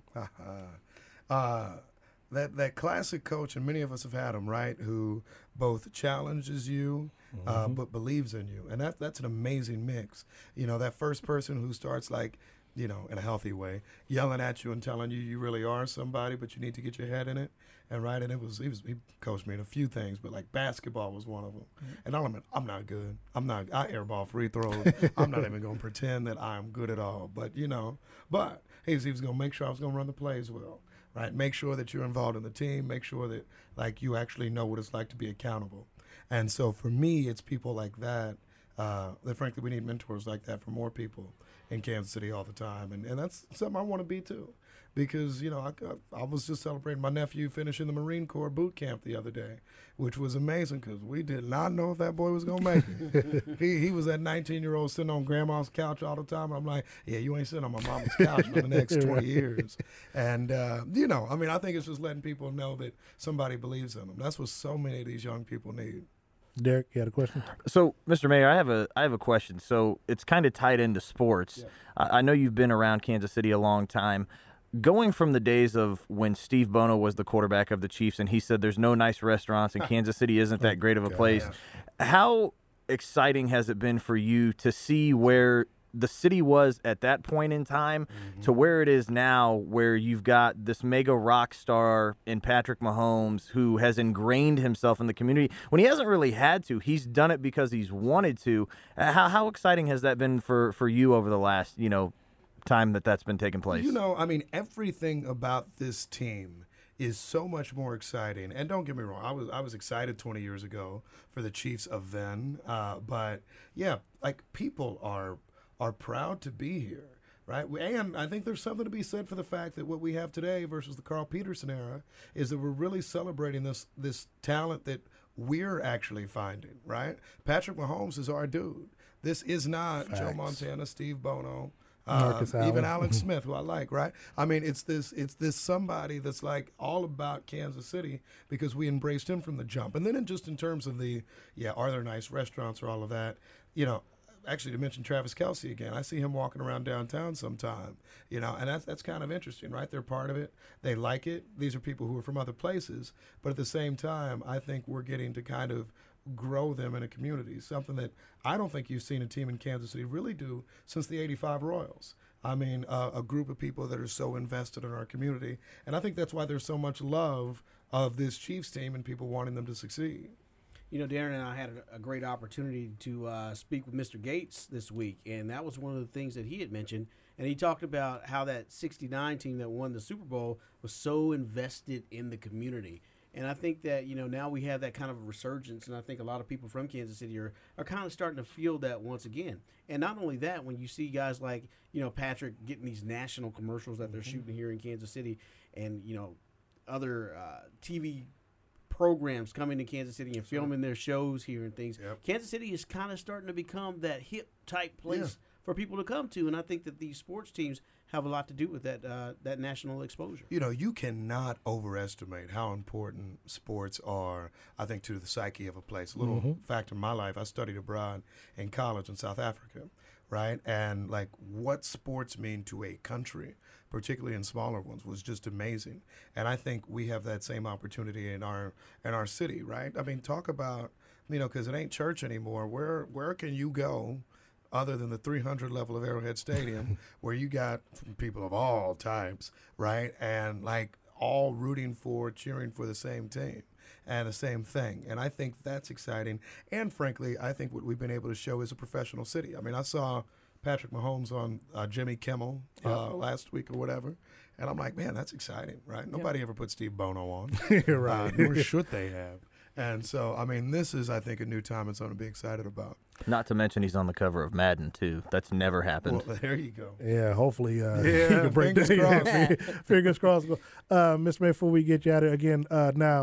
uh, that that classic coach, and many of us have had him, right, who both challenges you mm-hmm. uh, but believes in you. And that that's an amazing mix. You know, that first person who starts like, you know, in a healthy way, yelling at you and telling you you really are somebody, but you need to get your head in it. And right, and it was he was he coached me in a few things, but like basketball was one of them. Mm-hmm. And I'll admit, I'm not good. I'm not. I airball free throws. I'm not even going to pretend that I'm good at all. But you know, but he was, he was going to make sure I was going to run the plays well, right? Make sure that you're involved in the team. Make sure that like you actually know what it's like to be accountable. And so for me, it's people like that. Uh, that frankly, we need mentors like that for more people in Kansas City all the time, and and that's something I want to be too. Because, you know, I, I was just celebrating my nephew finishing the Marine Corps boot camp the other day, which was amazing because we did not know if that boy was going to make it. he he was that nineteen-year-old sitting on grandma's couch all the time. I'm like, yeah, you ain't sitting on my mama's couch for the next twenty years. And, uh, you know, I mean, I think it's just letting people know that somebody believes in them. That's what so many of these young people need. Derek, you had a question? So, Mister Mayor, I have a I have a question. So it's kind of tied into sports. Yeah. I, I know you've been around Kansas City a long time. Going from the days of when Steve Bono was the quarterback of the Chiefs and he said there's no nice restaurants and Kansas City isn't that great of a place, how exciting has it been for you to see where the city was at that point in time mm-hmm. to where it is now, where you've got this mega rock star in Patrick Mahomes who has ingrained himself in the community when he hasn't really had to? He's done it because he's wanted to. How, how exciting has that been for, for you over the last, you know, time that that's been taking place? You know, I mean, everything about this team is so much more exciting. And don't get me wrong, I was I was excited twenty years ago for the Chiefs of then. Uh, but yeah, like people are are proud to be here, right? And I think there's something to be said for the fact that what we have today versus the Carl Peterson era is that we're really celebrating this this talent that we're actually finding, right? Patrick Mahomes is our dude. This is not Facts. Joe Montana, Steve Bono, Uh, even Alex Smith, who I like, right? I mean, it's this it's this somebody that's like all about Kansas City because we embraced him from the jump. And then in just in terms of the, yeah, are there nice restaurants or all of that, you know, actually to mention Travis Kelce again, I see him walking around downtown sometime, you know, and that's, that's kind of interesting, right? They're part of it. They like it. These are people who are from other places. But at the same time, I think we're getting to kind of grow them in a community, something that I don't think you've seen a team in Kansas City really do since the eighty-five Royals. I mean, uh, a group of people that are so invested in our community. And I think that's why there's so much love of this Chiefs team and people wanting them to succeed. You know, Darren and I had a, a great opportunity to uh, speak with Mister Gates this week, and that was one of the things that he had mentioned. And he talked about how that sixty-nine team that won the Super Bowl was so invested in the community. And I think that, you know, now we have that kind of resurgence, and I think a lot of people from Kansas City are, are kind of starting to feel that once again. And not only that, when you see guys like, you know, Patrick getting these national commercials that they're mm-hmm. shooting here in Kansas City and, you know, other uh, T V programs coming to Kansas City and filming their shows here and things, yep. Kansas City is kind of starting to become that hip type place yeah. for people to come to. And I think that these sports teams have a lot to do with that uh, that national exposure. You know, you cannot overestimate how important sports are, I think, to the psyche of a place. A little mm-hmm. fact in my life, I studied abroad in college in South Africa, right? And, like, what sports mean to a country, particularly in smaller ones, was just amazing. And I think we have that same opportunity in our in our city, right? I mean, talk about, you know, because it ain't church anymore. Where Where can you go other than the three hundred level of Arrowhead Stadium, where you got people of all types, right? And like all rooting for, cheering for the same team and the same thing. And I think that's exciting. And frankly, I think what we've been able to show is a professional city. I mean, I saw Patrick Mahomes on uh, Jimmy Kimmel uh, yep. last week or whatever. And I'm like, man, that's exciting, right? Nobody yep. ever put Steve Bono on. Right. Uh, nor should they have. And so, I mean, this is, I think, a new time and something to be excited about. Not to mention he's on the cover of Madden, too. That's never happened. Well, there you go. Yeah, hopefully uh, yeah, he can break fingers that. crossed. Fingers crossed. Uh, Mister May, before we get you out of it again, uh, now,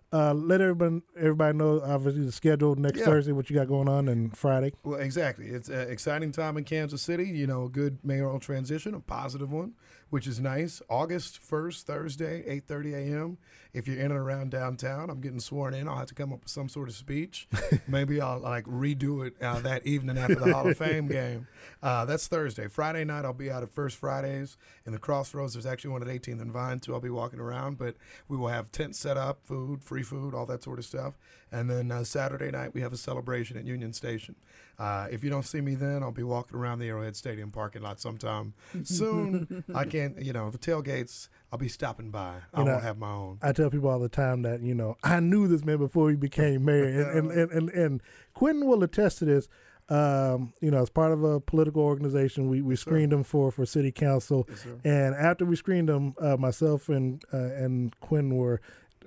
uh, let everybody everybody know obviously the schedule next Yeah. Thursday, what you got going on, and Friday. Well, exactly. It's an exciting time in Kansas City. You know, a good mayoral transition, a positive one, which is nice. August first, Thursday, eight thirty a.m. If you're in and around downtown, I'm getting sworn in. I'll have to come up with some sort of speech. Maybe I'll like redo it uh, that evening after the Hall of Fame game. Uh, that's Thursday. Friday night, I'll be out at First Fridays in the Crossroads. There's actually one at eighteenth and Vine, too. I'll be walking around, but we will have tents set up, food, free food, all that sort of stuff. And then uh, Saturday night, we have a celebration at Union Station. Uh, if you don't see me then, I'll be walking around the Arrowhead Stadium parking lot sometime soon. I can't, you know, the tailgates, I'll be stopping by. I You know, won't have my own. I tell people all the time that, you know, I knew this man before he became mayor. And, and, and, and, and Quentin will attest to this. Um, you know, as part of a political organization, we, we screened him for, for city council. Yes, sir. And after we screened him, uh, myself and uh, and Quentin were,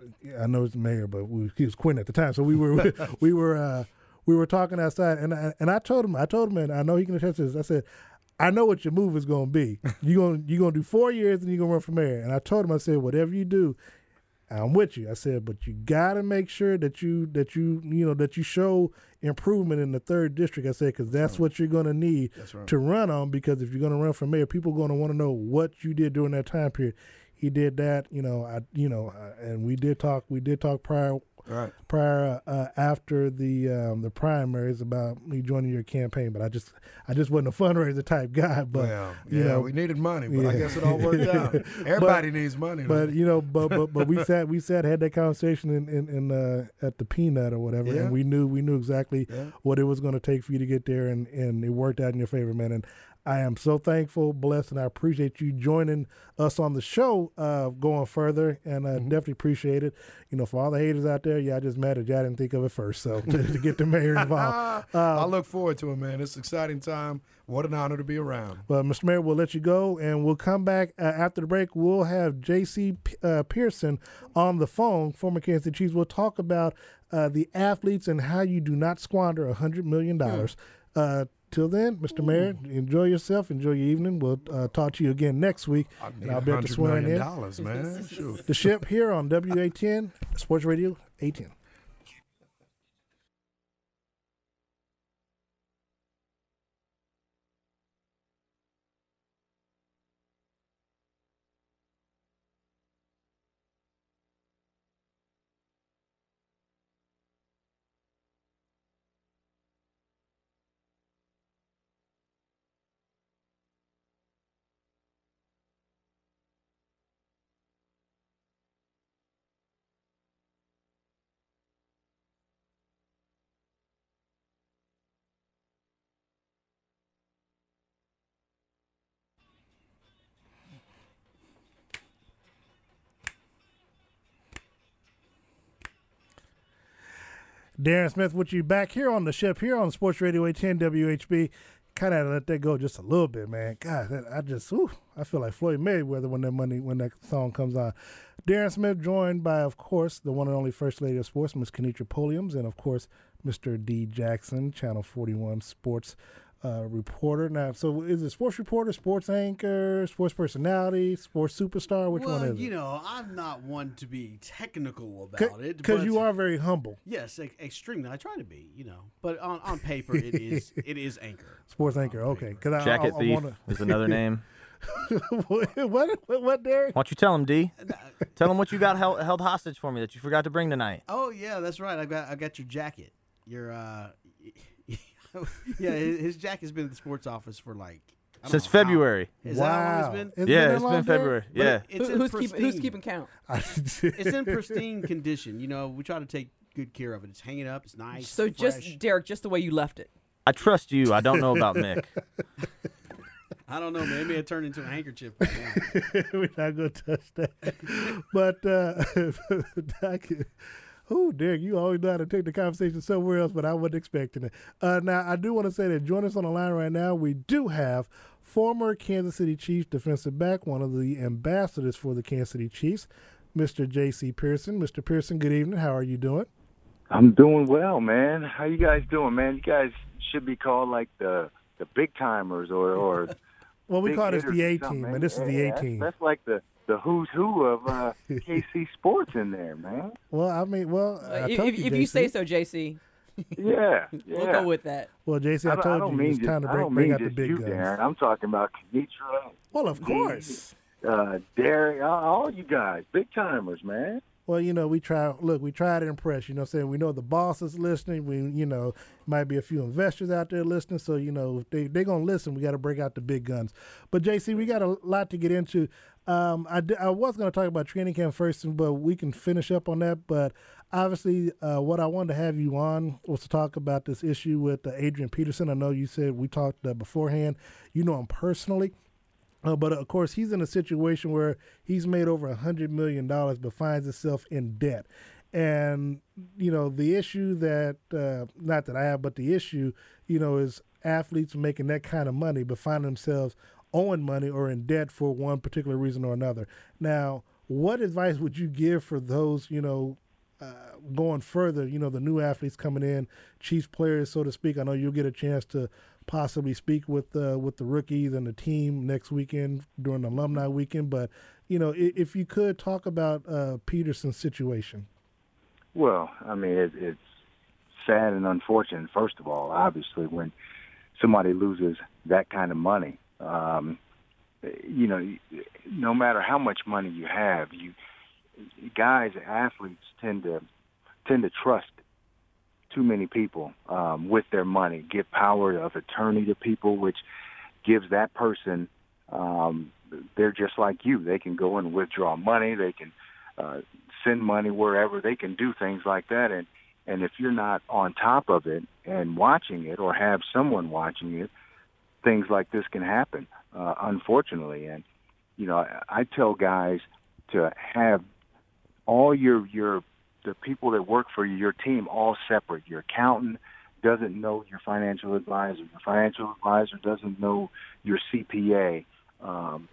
I know he's the mayor, but we, he was Quentin at the time. So we were we were uh, we were talking outside, and I, and I told him, I told him, and I know he can attest to this. I said, I know what your move is going to be. You're going you're going to do four years, and you're going to run for mayor. And I told him, I said, whatever you do, I'm with you. I said, but you got to make sure that you that you you know that you show improvement in the third district. I said, because that's right. what you're going to need That's right. to run on. Because if you're going to run for mayor, people are going to want to know what you did during that time period. He did that, you know. I, you know, uh, and we did talk. We did talk prior, Right. prior uh, after the um, the primaries about me joining your campaign. But I just, I just wasn't a fundraiser type guy. But well, you yeah, know, we needed money, but I yeah. guess it all worked out. Everybody needs money. But though. you know, but but but we sat we sat had that conversation in in, in uh, at the Peanut or whatever, Yeah. and we knew we knew exactly Yeah. what it was going to take for you to get there, and, and it worked out in your favor, man. And I am so thankful, blessed, and I appreciate you joining us on the show, uh, going further, and I Mm-hmm. definitely appreciate it. You know, for all the haters out there, yeah, I just mad at you. I didn't think of it first, so to, to get the mayor involved. I look forward to it, man. It's an exciting time. What an honor to be around. But Mister Mayor, we'll let you go, and we'll come back uh, after the break. We'll have J C P- uh, Pearson on the phone, former Kansas City Chiefs. We'll talk about uh, the athletes and how you do not squander one hundred million dollars. Uh, till then, Mister Mayor, enjoy yourself. Enjoy your evening. We'll uh, talk to you again next week. I need and I'll be at the $100 swearing million in. dollars, man. Shoot. The Ship here on W A ten, Sports Radio eight ten. Darren Smith with you back here on the Ship here on Sports Radio eight ten W H B. Kind of let that go just a little bit, man. God, that, I just, ooh, I feel like Floyd Mayweather when that money when that song comes on. Darren Smith joined by, of course, the one and only First Lady of Sports, Miss Kenitra Pulliams, and of course, Mister D. Jackson, Channel forty-one Sports uh, reporter. Now, so is it sports reporter, sports anchor, sports personality, sports superstar? Which well, one is you it? know, I'm not one to be technical about it. Because but- you are very humble. Yes, e- extremely. I try to be, you know. But on, on paper, it is it is anchor. Sports anchor, okay. Cause I, Jacket I, I thief wanna... is another name. what, what, what, Derek? Why don't you tell him, D? Tell him what you got held, held hostage for me that you forgot to bring tonight. Oh yeah, that's right. I got I got your jacket. Your uh, yeah, his, his jacket's been at the sports office for like I don't Since know how- February. Is that how long Wow. it's been? It's yeah, that it's long, been Derek? February. But Yeah. it's Who- in who's, keep, who's pristine- keeping count? It's in pristine condition. You know, we try to take good care of it. It's hanging up. It's nice. So fresh. just Derek, just the way you left it. I trust you. I don't know about Mick. I don't know, man. Maybe it turned into a handkerchief. by now. We're not going to touch that. But, uh, Doc, oh, Derek, you always know how to take the conversation somewhere else, but I wasn't expecting it. Uh, now, I do want to say that join us on the line right now. We do have former Kansas City Chiefs defensive back, one of the ambassadors for the Kansas City Chiefs, Mister J C Pearson. Mister Pearson, good evening. How are you doing? I'm doing well, man. How you guys doing, man? You guys should be called like the the big timers or or Well, we big call this hitters the or A something, team, and this is the Yeah, A that's- team. That's like the the who's who of uh, K C sports in there, man. Well, I mean, well, I if told if you, you J C. say so, J C. Yeah, yeah. We'll go with that. Well, J C, I, I, don't- told I don't you mean it's just, time to I bring, don't bring mean out the just big you, guns. Darren. I'm talking about Kenitra, Well, of course. uh, Derek, all, all you guys, big timers, man. Well, you know, we try. Look, we try to impress. You know, what I'm saying we know the boss is listening. We, you know, might be a few investors out there listening. So, you know, if they they gonna listen. We got to break out the big guns. But J C, we got a lot to get into. Um, I, di- I was gonna talk about training camp first, but we can finish up on that. But obviously, uh, what I wanted to have you on was to talk about this issue with uh, Adrian Peterson. I know you said we talked uh, beforehand. You know him personally. Uh, but of course, he's in a situation where he's made over a hundred million dollars, but finds himself in debt. And you know, the issue that uh, not that I have, but the issue, you know, is athletes making that kind of money, but find themselves owing money or in debt for one particular reason or another. Now, what advice would you give for those, you know, uh, going further? You know, the new athletes coming in, Chiefs players, so to speak. I know you'll get a chance to possibly speak with uh, with the rookies and the team next weekend during the alumni weekend. But, you know, if, if you could talk about uh, Peterson's situation. Well, I mean, it, it's sad and unfortunate, first of all, obviously, when somebody loses that kind of money. Um, you know, no matter how much money you have, you guys, athletes tend to tend to trust too many people um, with their money, give power of attorney to people, which gives that person, um, they're just like you. They can go and withdraw money. They can uh, send money wherever. They can do things like that. And, and if you're not on top of it and watching it or have someone watching it, things like this can happen, uh, unfortunately. And, you know, I, I tell guys to have all your, your, the people that work for you, your team, all separate. Your accountant doesn't know your financial advisor. Your financial advisor doesn't know your C P A. Um,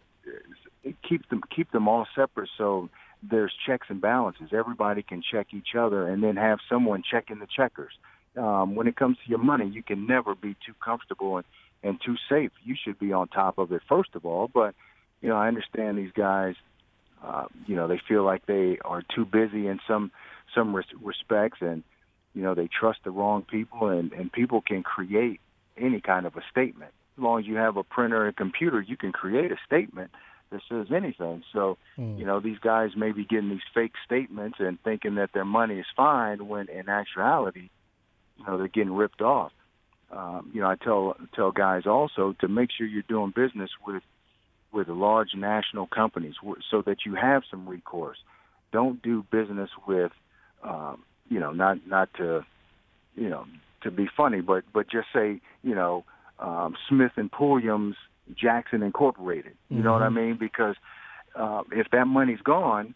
keep them keep them all separate so there's checks and balances. Everybody can check each other and then have someone checking the checkers. Um, when it comes to your money, you can never be too comfortable and, and too safe. You should be on top of it, first of all. But, you know, I understand these guys, uh, you know, they feel like they are too busy in some some res- respects, and you know they trust the wrong people, and, and people can create any kind of a statement. As long as you have a printer and a computer, you can create a statement that says anything. So, mm. you know, these guys may be getting these fake statements and thinking that their money is fine, when in actuality, you know, they're getting ripped off. Um, you know, I tell tell guys also to make sure you're doing business with with large national companies so that you have some recourse. Don't do business with Um, you know, not not to, you know, to be funny, but but just say, you know, um, Smith and Pulliams Jackson Incorporated. You mm-hmm. know what I mean? Because uh, if that money's gone,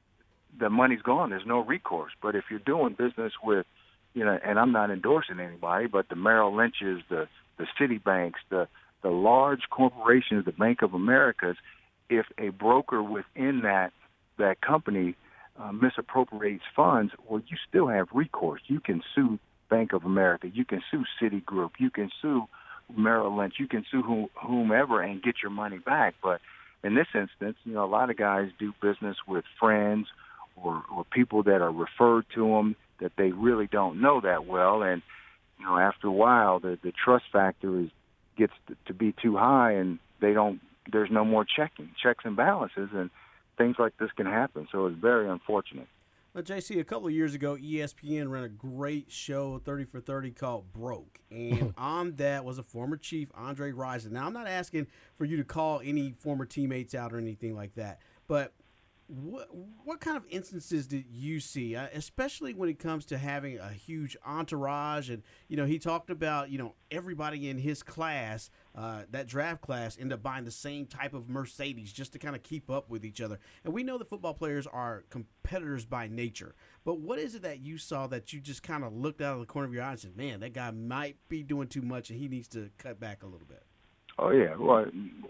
the money's gone. There's no recourse. But if you're doing business with, you know, and I'm not endorsing anybody, but the Merrill Lynch's, the the Citibanks, the the large corporations, the Bank of America's, if a broker within that that company Uh, misappropriates funds, well, you still have recourse. You can sue Bank of America. You can sue Citigroup. You can sue Merrill Lynch. You can sue whom, whomever and get your money back. But in this instance, you know, a lot of guys do business with friends or, or people that are referred to them that they really don't know that well. And, you know, after a while, the, the trust factor is gets to, to be too high, and they don't, there's no more checking, checks and balances, and things like this can happen, so it's very unfortunate. Well, J C, a couple of years ago, E S P N ran a great show, thirty for thirty, called Broke. And on that was a former Chief, Andre Rison. Now, I'm not asking for you to call any former teammates out or anything like that, but what what kind of instances did you see, uh, especially when it comes to having a huge entourage? And, you know, he talked about, you know, everybody in his class, uh, that draft class, end up buying the same type of Mercedes just to kind of keep up with each other. And we know that football players are competitors by nature. But what is it that you saw that you just kind of looked out of the corner of your eye and said, man, that guy might be doing too much and he needs to cut back a little bit? Oh, yeah. Well,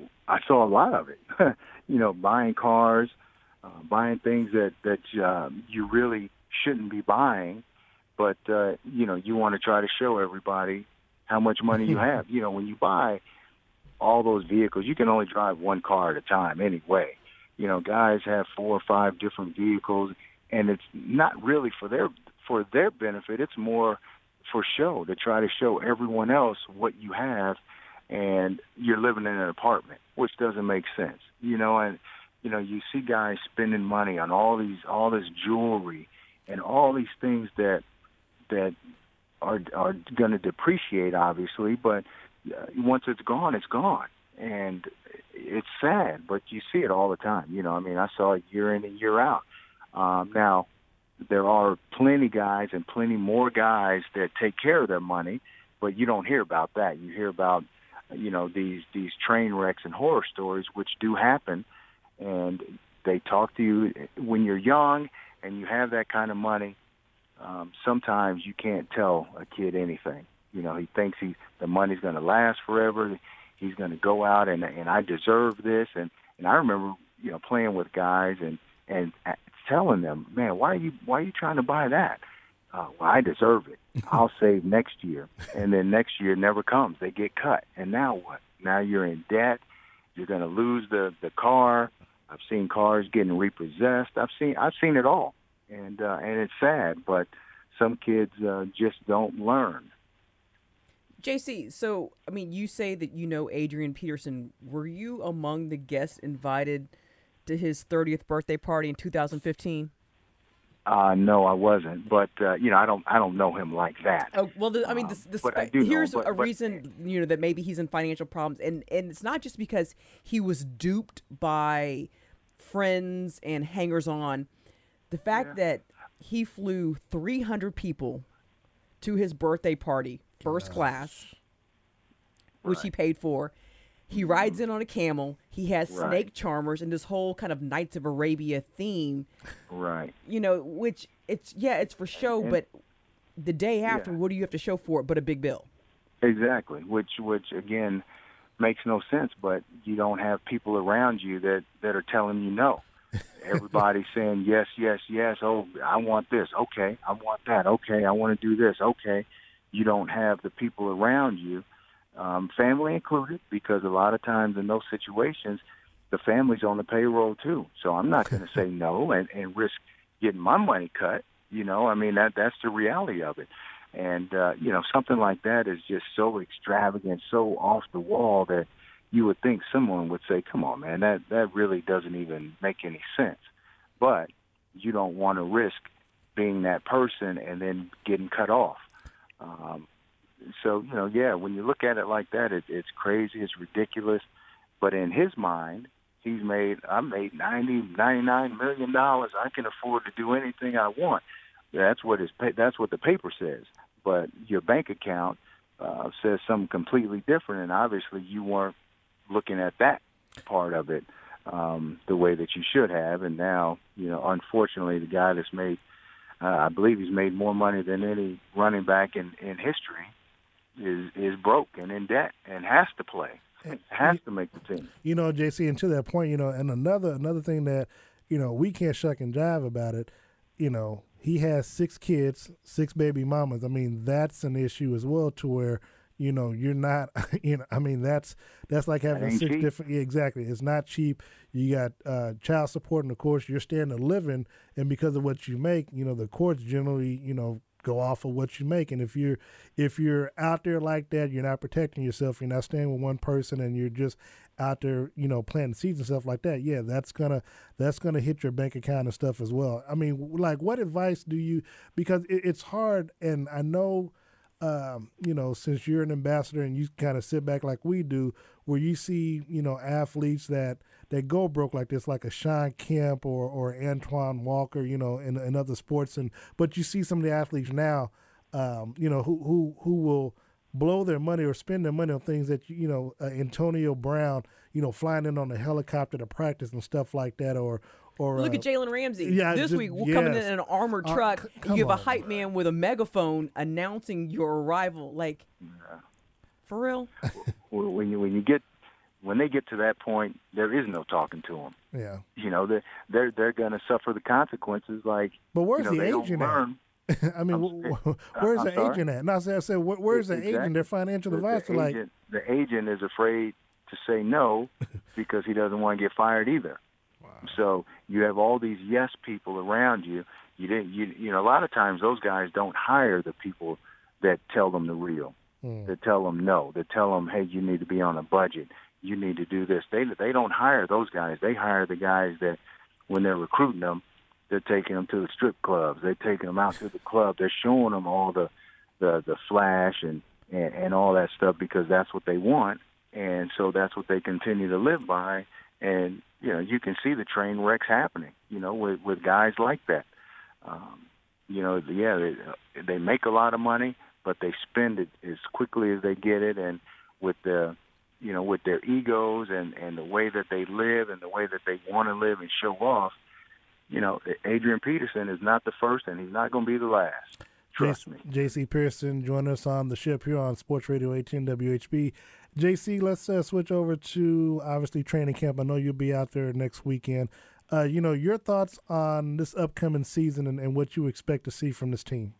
I saw a lot of it. You know, buying cars, Uh, buying things that that uh, you really shouldn't be buying, but uh, you know you want to try to show everybody how much money you have. You know, when you buy all those vehicles, you can only drive one car at a time anyway. You know, guys have four or five different vehicles, and it's not really for their for their benefit. It's more for show, to try to show everyone else what you have, and you're living in an apartment, which doesn't make sense. You know, and you know, you see guys spending money on all these all this jewelry and all these things that that are are going to depreciate, obviously, but uh, once it's gone, it's gone. And it's sad, but you see it all the time. You know, I mean, I saw it year in and year out. Um, now, there are plenty guys and plenty more guys that take care of their money, but you don't hear about that. You hear about, you know, these these train wrecks and horror stories, which do happen, and they talk to you when you're young and you have that kind of money. Um, sometimes you can't tell a kid anything. You know, he thinks he the money's going to last forever. He's going to go out and and I deserve this. And, and I remember, you know, playing with guys and, and telling them, man, why are you why are you trying to buy that? Uh, well, I deserve it. I'll save next year. And then next year never comes. They get cut. And now what? Now you're in debt. You're going to lose the, the car. I've seen cars getting repossessed. I've seen I've seen it all. And uh, and it's sad, but some kids uh, just don't learn. J C, so, I mean, you say that you know Adrian Peterson. Were you among the guests invited to his thirtieth birthday party in two thousand fifteen? Uh, no, I wasn't. But, uh, you know, I don't I don't know him like that. Oh, well, the, I mean, the, the Um, but I spe- do know here's him, but- a but- reason, you know, that maybe he's in financial problems. And, and it's not just because he was duped by friends and hangers-on. The fact that he flew three hundred people to his birthday party, first class, which he paid for. He rides in on a camel. He has Right. snake charmers and this whole kind of Knights of Arabia theme. Right. You know, which it's, yeah, it's for show, And- but the day after, Yeah. what do you have to show for it but a big bill? Exactly, which which again makes no sense. But you don't have people around you that that are telling you no. Everybody's saying yes, yes, yes. Oh, I want this. Okay, I want that. Okay, I want to do this. Okay, you don't have the people around you, um, family included, because a lot of times in those situations, the family's on the payroll too. So I'm not going to say no and, and risk getting my money cut. You know, I mean that that's the reality of it. And, uh, you know, something like that is just so extravagant, so off the wall that you would think someone would say, come on, man, that, that really doesn't even make any sense. But you don't want to risk being that person and then getting cut off. Um, so, you know, yeah, when you look at it like that, it, it's crazy, it's ridiculous. But in his mind, he's made, I made ninety, ninety-nine million dollars. I can afford to do anything I want. That's what his pa- that's what the paper says. But your bank account uh, says something completely different, and obviously you weren't looking at that part of it um, the way that you should have. And now, you know, unfortunately, the guy that's made, uh, I believe he's made more money than any running back in, in history, is is broke and in debt and has to play, has to make the team. You know, J C, and to that point, you know, and another another thing that, you know, we can't shuck and jive about it, you know, he has six kids, six baby mamas. I mean, that's an issue as well, to where, you know, you're not, you know, I mean, that's that's like having ain't six cheap. different, yeah, exactly. It's not cheap. You got uh, child support, and of course, you're standing a living, and because of what you make, you know, the courts generally, you know, go off of what you make. And if you're if you're out there like that, you're not protecting yourself, you're not staying with one person, and you're just out there, you know, planting seeds and stuff like that, yeah, that's gonna that's gonna hit your bank account and stuff as well. I mean, like, what advice do you, because it, it's hard, and I know, um, you know, since you're an ambassador and you kind of sit back like we do, where you see, you know, athletes that that go broke like this, like a Sean Kemp or or Antoine Walker, you know, in, in other sports, and but you see some of the athletes now, um, you know, who who who will blow their money or spend their money on things that, you know, uh, Antonio Brown, you know, flying in on a helicopter to practice and stuff like that, or or Look uh, at Jalen Ramsey. yeah, this just- week, we're coming in yes. in an armored Uh, truck. c- and come you have a on, hype man with a megaphone announcing your arrival. Like, for real? When when you when you get when they get to that point, there is no talking to them. yeah. You know, they're they're, they're going to suffer the consequences. Like, But where's you know, the they don't agent at? learn. I mean, I'm wh- s- wh- where's I'm the sorry? agent at? No, I said, I said, wh- where's the Exactly. agent? Their financial The- advisor, the like, agent, the agent is afraid to say no because he doesn't want to get fired either. wow. So you have all these yes people around you. You didn't, you, you know, a lot of times those guys don't hire the people that tell them the real, mm. that tell them no, that tell them, hey, you need to be on a budget. You need to do this. They they don't hire those guys. They hire the guys that, when they're recruiting them, they're taking them to the strip clubs. They're taking them out to the club. They're showing them all the, the, the flash and, and, and all that stuff because that's what they want. And so that's what they continue to live by. And, you know, you can see the train wrecks happening, you know, with, with guys like that. Um, you know, yeah, they, they make a lot of money, but they spend it as quickly as they get it. And with the, you know, with their egos and, and the way that they live and the way that they want to live and show off, you know, Adrian Peterson is not the first and he's not going to be the last. Trust me. J C Pearson joining us on the ship here on Sports Radio eighteen W H B. J C, let's uh, switch over to, obviously, training camp. I know you'll be out there next weekend. Uh, you know, your thoughts on this upcoming season and, and what you expect to see from this team?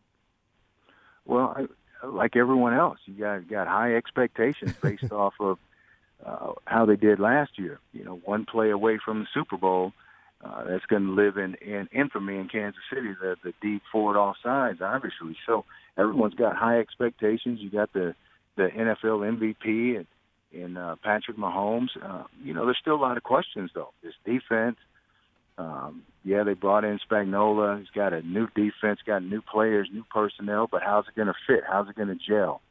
Well, I, like everyone else, you got, got high expectations based off of uh, how they did last year. You know, one play away from the Super Bowl. Uh, that's going to live in, in infamy in Kansas City, the, the deep forward offsides, obviously. So everyone's got high expectations. You got the, the N F L M V P and, and uh, Patrick Mahomes. Uh, you know, there's still a lot of questions, though. This defense, um, yeah, they brought in Spagnuolo. He's got a new defense, got new players, new personnel, but how's it going to fit? How's it going to gel?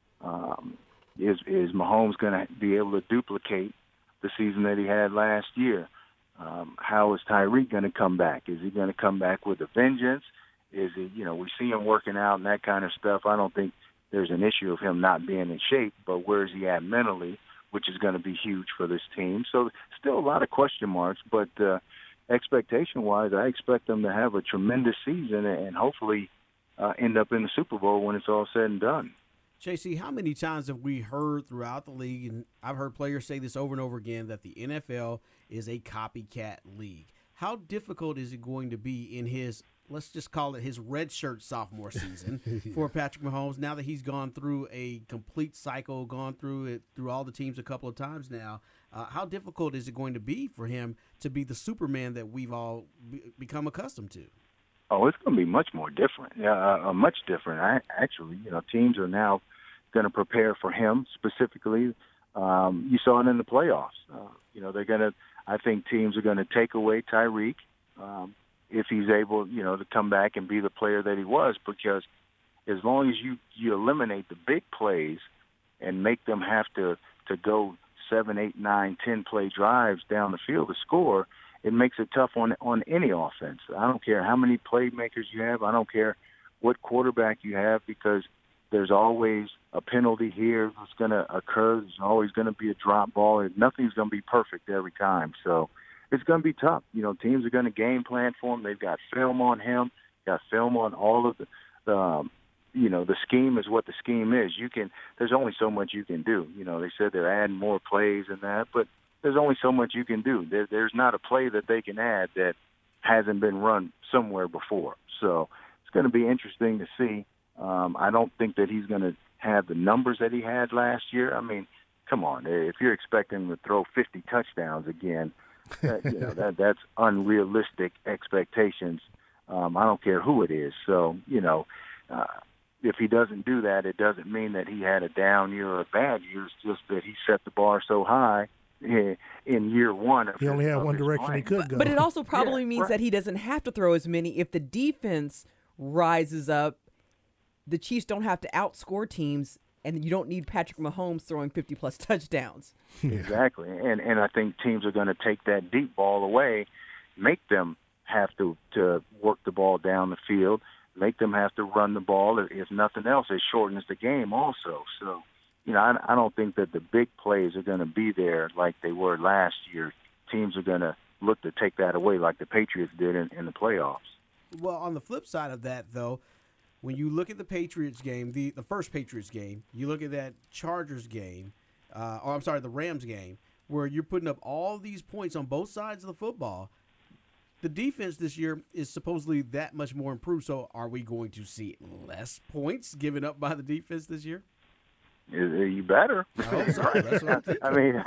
Um, is, is Mahomes going to be able to duplicate the season that he had last year? Um, how is Tyreek going to come back? Is he going to come back with a vengeance? Is he, you know, we see him working out and that kind of stuff. I don't think there's an issue of him not being in shape, but where is he at mentally, which is going to be huge for this team. So still a lot of question marks, but uh, expectation-wise, I expect them to have a tremendous season and hopefully uh, end up in the Super Bowl when it's all said and done. J C, how many times have we heard throughout the league, and I've heard players say this over and over again, that the N F L is a copycat league? How difficult is it going to be in his, let's just call it his redshirt sophomore season yeah. for Patrick Mahomes, now that he's gone through a complete cycle, gone through it through all the teams a couple of times now? Uh, how difficult is it going to be for him to be the Superman that we've all be- become accustomed to? Oh, it's going to be much more different. Yeah, uh, much different. I, actually, you know, teams are now going to prepare for him specifically. Um, you saw it in the playoffs. Uh, you know, they're going to. I think teams are going to take away Tyreek um, if he's able, you know, to come back and be the player that he was. Because as long as you you eliminate the big plays and make them have to to go seven, eight, nine, ten play drives down the field to score, it makes it tough on on any offense. I don't care how many playmakers you have. I don't care what quarterback you have, because there's always a penalty here that's going to occur. There's always going to be a drop ball, and nothing's going to be perfect every time. So it's going to be tough. You know, teams are going to game plan for him. They've got film on him, got film on all of the, the um, you know, the scheme is what the scheme is. You can, there's only so much you can do. You know, they said they're adding more plays and that, but there's only so much you can do. There, there's not a play that they can add that hasn't been run somewhere before. So it's going to be interesting to see. Um, I don't think that he's going to have the numbers that he had last year. I mean, come on, if you're expecting him to throw fifty touchdowns again, that, you know, that that's unrealistic expectations. Um, I don't care who it is. So, you know, uh, if he doesn't do that, it doesn't mean that he had a down year or a bad year. It's just that he set the bar so high in, in year one. He only had one direction playing. he could go. But it also probably yeah, means right. that he doesn't have to throw as many if the defense rises up. The Chiefs don't have to outscore teams, and you don't need Patrick Mahomes throwing fifty-plus touchdowns. Exactly. And and I think teams are going to take that deep ball away, make them have to, to work the ball down the field, make them have to run the ball. If nothing else, it shortens the game also. So, you know, I, I don't think that the big plays are going to be there like they were last year. Teams are going to look to take that away like the Patriots did in, in the playoffs. Well, on the flip side of that, though, when you look at the Patriots game, the, the first Patriots game, you look at that Chargers game, uh, or I'm sorry, the Rams game, where you're putting up all these points on both sides of the football. The defense this year is supposedly that much more improved. So are we going to see less points given up by the defense this year? You better. Oh, sorry, that's what I'm thinking. I mean,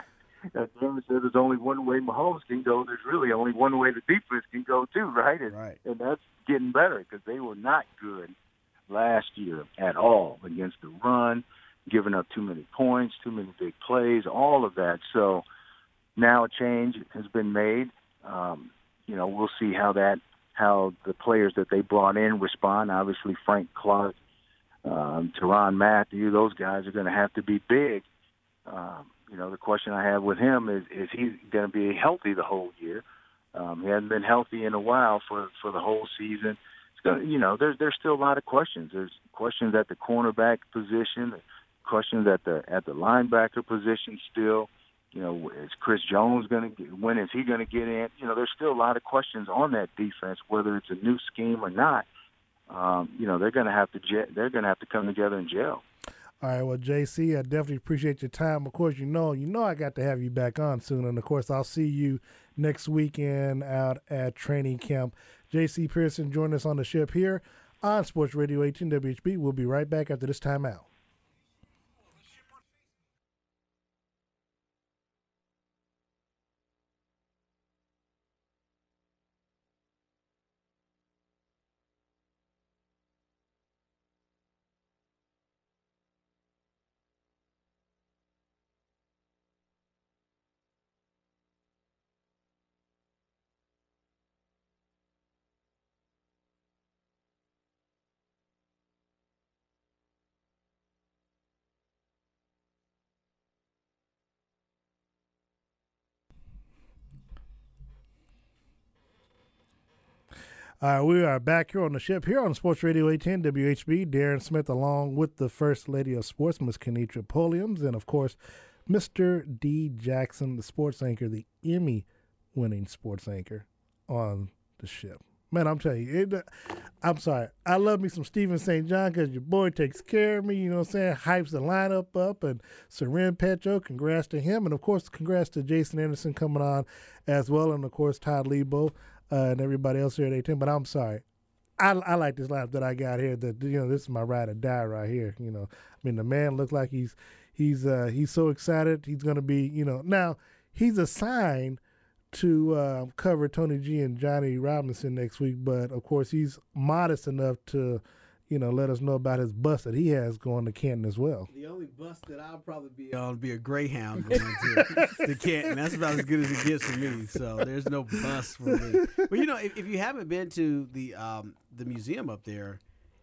as Darren said, there's only one way Mahomes can go. There's really only one way the defense can go too, right? And, Right. and that's getting better because they were not good last year at all against the run, giving up too many points, too many big plays, all of that. So now a change has been made. Um, you know, we'll see how that, how the players that they brought in respond. Obviously, Frank Clark, um, Tyrann Mathieu, those guys are going to have to be big. Um, you know, the question I have with him is, is he going to be healthy the whole year? Um, he hasn't been healthy in a while for, for the whole season. It's gonna, you know, there's there's still a lot of questions. There's questions at the cornerback position, questions at the at the linebacker position still. You know, is Chris Jones going to when is he going to get in? You know, there's still a lot of questions on that defense, whether it's a new scheme or not. Um, you know, they're going to have to je- they're going to have to come together and gel. All right, well, J C, I definitely appreciate your time. Of course, you know, you know, I got to have you back on soon, and of course, I'll see you next weekend out at training camp. J C Pearson joined us on the ship here on Sports Radio eighteen W H B. We'll be right back after this time out. All right, we are back here on the ship here on Sports Radio eight ten W H B. Darren Smith along with the First Lady of Sports, Miss Kenitra Pulliams, and, of course, Mister D. Jackson, the sports anchor, the Emmy-winning sports anchor on the ship. Man, I'm telling you, it, I'm sorry. I love me some Stephen Saint John because your boy takes care of me, you know what I'm saying, hypes the lineup up, and Seren Petro, congrats to him. And, of course, congrats to Jason Anderson coming on as well, and, of course, Todd Lebo. Uh, and everybody else here at eighteen, but I'm sorry. I, I like this lineup that I got here. That you know, this is my ride or die right here. You know, I mean, the man looks like he's he's uh, he's so excited. He's going to be, you know, now he's assigned to uh, cover Tony G and Johnny Robinson next week, but of course he's modest enough to, you know, let us know about his bus that he has going to Canton as well. The only bus that I'll probably be on would be a Greyhound going to, to Canton. That's about as good as it gets for me. So there's no bus for me. But you know, if, if you haven't been to the um, the museum up there,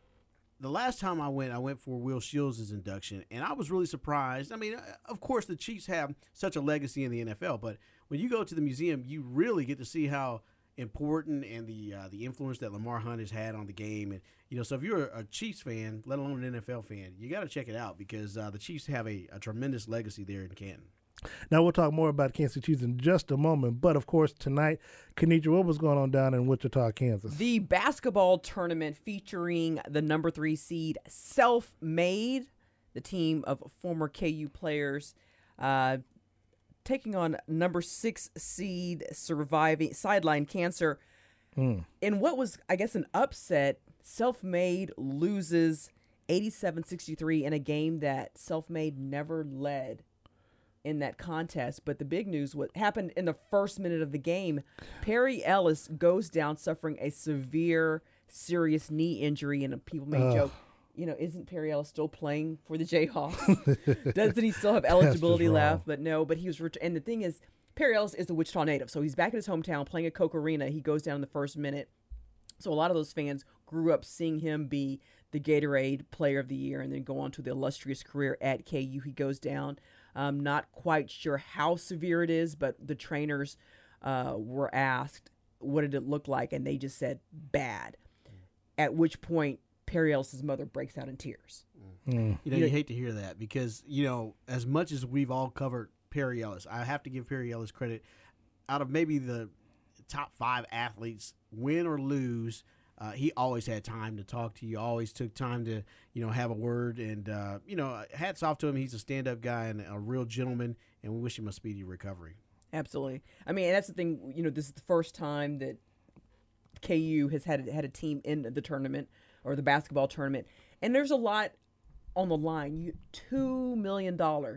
the last time I went, I went for Will Shields' induction, and I was really surprised. I mean, of course, the Chiefs have such a legacy in the N F L, but when you go to the museum, you really get to see how important and the uh, the influence that Lamar Hunt has had on the game. And you know, so if you're a Chiefs fan, let alone an N F L fan, you got to check it out because uh, the Chiefs have a, a tremendous legacy there in Canton. Now, we'll talk more about Kansas City Chiefs in just a moment, but of course tonight, Kenitra, what was going on down in Wichita, Kansas? The basketball tournament featuring the number three seed Self-Made, the team of former K U players, uh, taking on number six seed surviving sideline cancer. Mm. In what was, I guess, an upset, Self-Made loses eighty-seven sixty-three in a game that Self-Made never led in that contest. But the big news, what happened in the first minute of the game, Perry Ellis goes down suffering a severe, serious knee injury, and people may uh. joke, you know, isn't Perry Ellis still playing for the Jayhawks? Doesn't he still have eligibility left? But no, but he was, ret- and the thing is, Perry Ellis is a Wichita native, so he's back in his hometown playing at Coke Arena. He goes down in the first minute. So a lot of those fans grew up seeing him be the Gatorade Player of the Year and then go on to the illustrious career at K U. He goes down. Um, not quite sure how severe it is, but the trainers uh, were asked, what did it look like? And they just said, bad. At which point, Perry Ellis' mother breaks out in tears. Mm. You know, you hate to hear that because, you know, as much as we've all covered Perry Ellis, I have to give Perry Ellis credit. Out of maybe the top five athletes, win or lose, uh, he always had time to talk to you, always took time to, you know, have a word. And, uh, you know, hats off to him. He's a stand-up guy and a real gentleman, and we wish him a speedy recovery. Absolutely. I mean, that's the thing, you know, this is the first time that K U has had, had a team in the tournament or the basketball tournament. And there's a lot on the line. You, two million dollars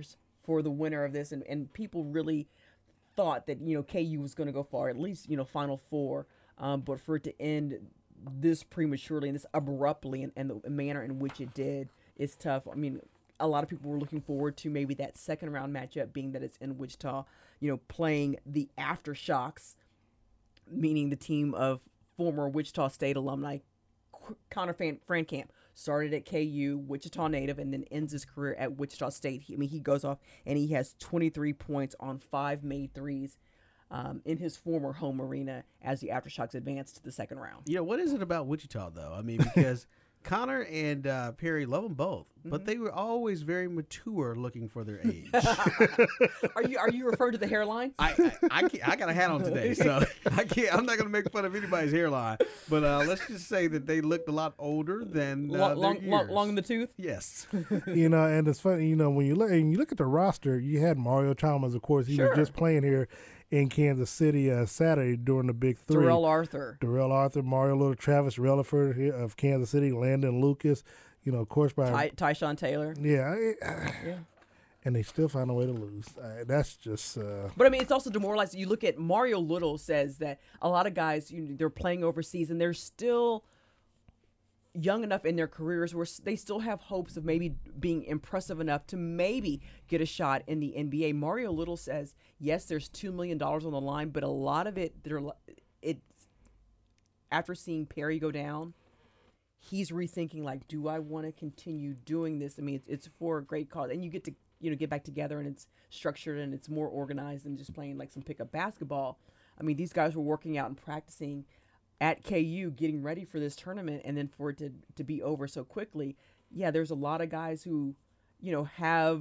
for the winner of this, and, and people really thought that, you know, K U was going to go far, at least, you know, Final Four, um, but for it to end this prematurely and this abruptly and, and the manner in which it did is tough. I mean, a lot of people were looking forward to maybe that second round matchup, being that it's in Wichita, you know, playing the Aftershocks, meaning the team of former Wichita State alumni. Connor Fan- Frankamp started at K U, Wichita native, and then ends his career at Wichita State. He, I mean, he goes off and he has twenty-three points on five made threes um, in his former home arena as the Aftershocks advance to the second round. You know, what is it about Wichita, though? I mean, because Connor and uh, Perry love them both, but they were always very mature looking for their age. Are you are you referring to the hairline? I I, I, can't, I got a hat on today, so I can't. I'm not going to make fun of anybody's hairline, but uh, let's just say that they looked a lot older than uh, long, long, their long, years. long in the tooth. Yes. You know, and it's funny. You know, when you look and you look at the roster, you had Mario Chalmers, of course. He Sure. was just playing here in Kansas City uh, Saturday during the Big Three. Darrell Arthur. Darrell Arthur, Mario Little, Travis Relaford here of Kansas City, Landon Lucas. You know, of course, by Ty, Tyshawn Taylor. yeah, I- Yeah. and they still find a way to lose. Uh, that's just uh, But I mean, it's also demoralizing. You look at Mario Little says that a lot of guys, you know, they're playing overseas and they're still young enough in their careers where s- they still have hopes of maybe being impressive enough to maybe get a shot in the N B A. Mario Little says, yes, there's two million dollars on the line, but a lot of it, they're, li- it's after seeing Perry go down, he's rethinking, like, do I want to continue doing this? I mean, it's, it's for a great cause. And you get to, you know, get back together and it's structured and it's more organized than just playing like some pickup basketball. I mean, these guys were working out and practicing at K U, getting ready for this tournament, and then for it to, to be over so quickly. Yeah, there's a lot of guys who, you know, have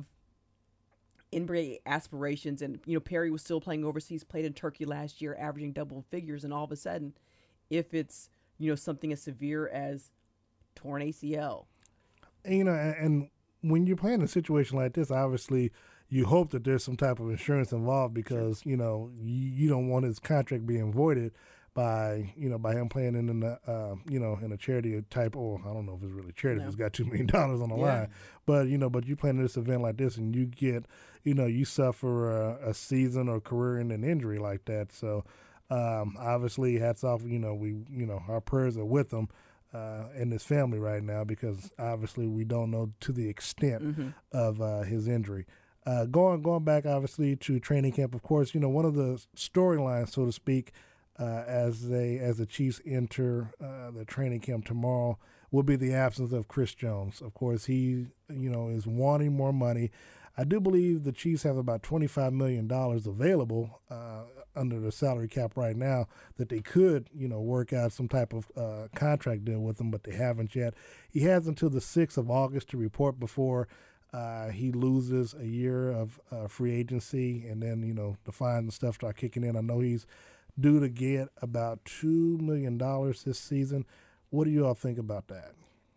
N B A aspirations. And, you know, Perry was still playing overseas, played in Turkey last year, averaging double figures. And all of a sudden, if it's, you know, something as severe as torn A C L. and, you know, and, and when you're playing a situation like this, obviously you hope that there's some type of insurance involved because you know you, you don't want his contract being voided by you know by him playing in, in the uh, you know in a charity type, or I don't know if it's really charity. No. If it's got two million dollars on the Yeah. line, but you know but you playing in this event like this and you get you know you suffer a, a season or career in an injury like that. So um, obviously, hats off. You know we you know our prayers are with him. Uh, and his family right now because obviously we don't know to the extent Mm-hmm. of uh, his injury. Uh, going going back obviously to training camp, of course, you know one of the storylines, so to speak, uh, as they as the Chiefs enter uh, the training camp tomorrow will be the absence of Chris Jones. Of course, he you know is wanting more money. I do believe the Chiefs have about twenty-five million dollars available uh, under the salary cap right now that they could, you know, work out some type of uh, contract deal with him, but they haven't yet. He has until the sixth of August to report before uh, he loses a year of uh, free agency, and then, you know, the fines and stuff start kicking in. I know he's due to get about two million dollars this season. What do you all think about that?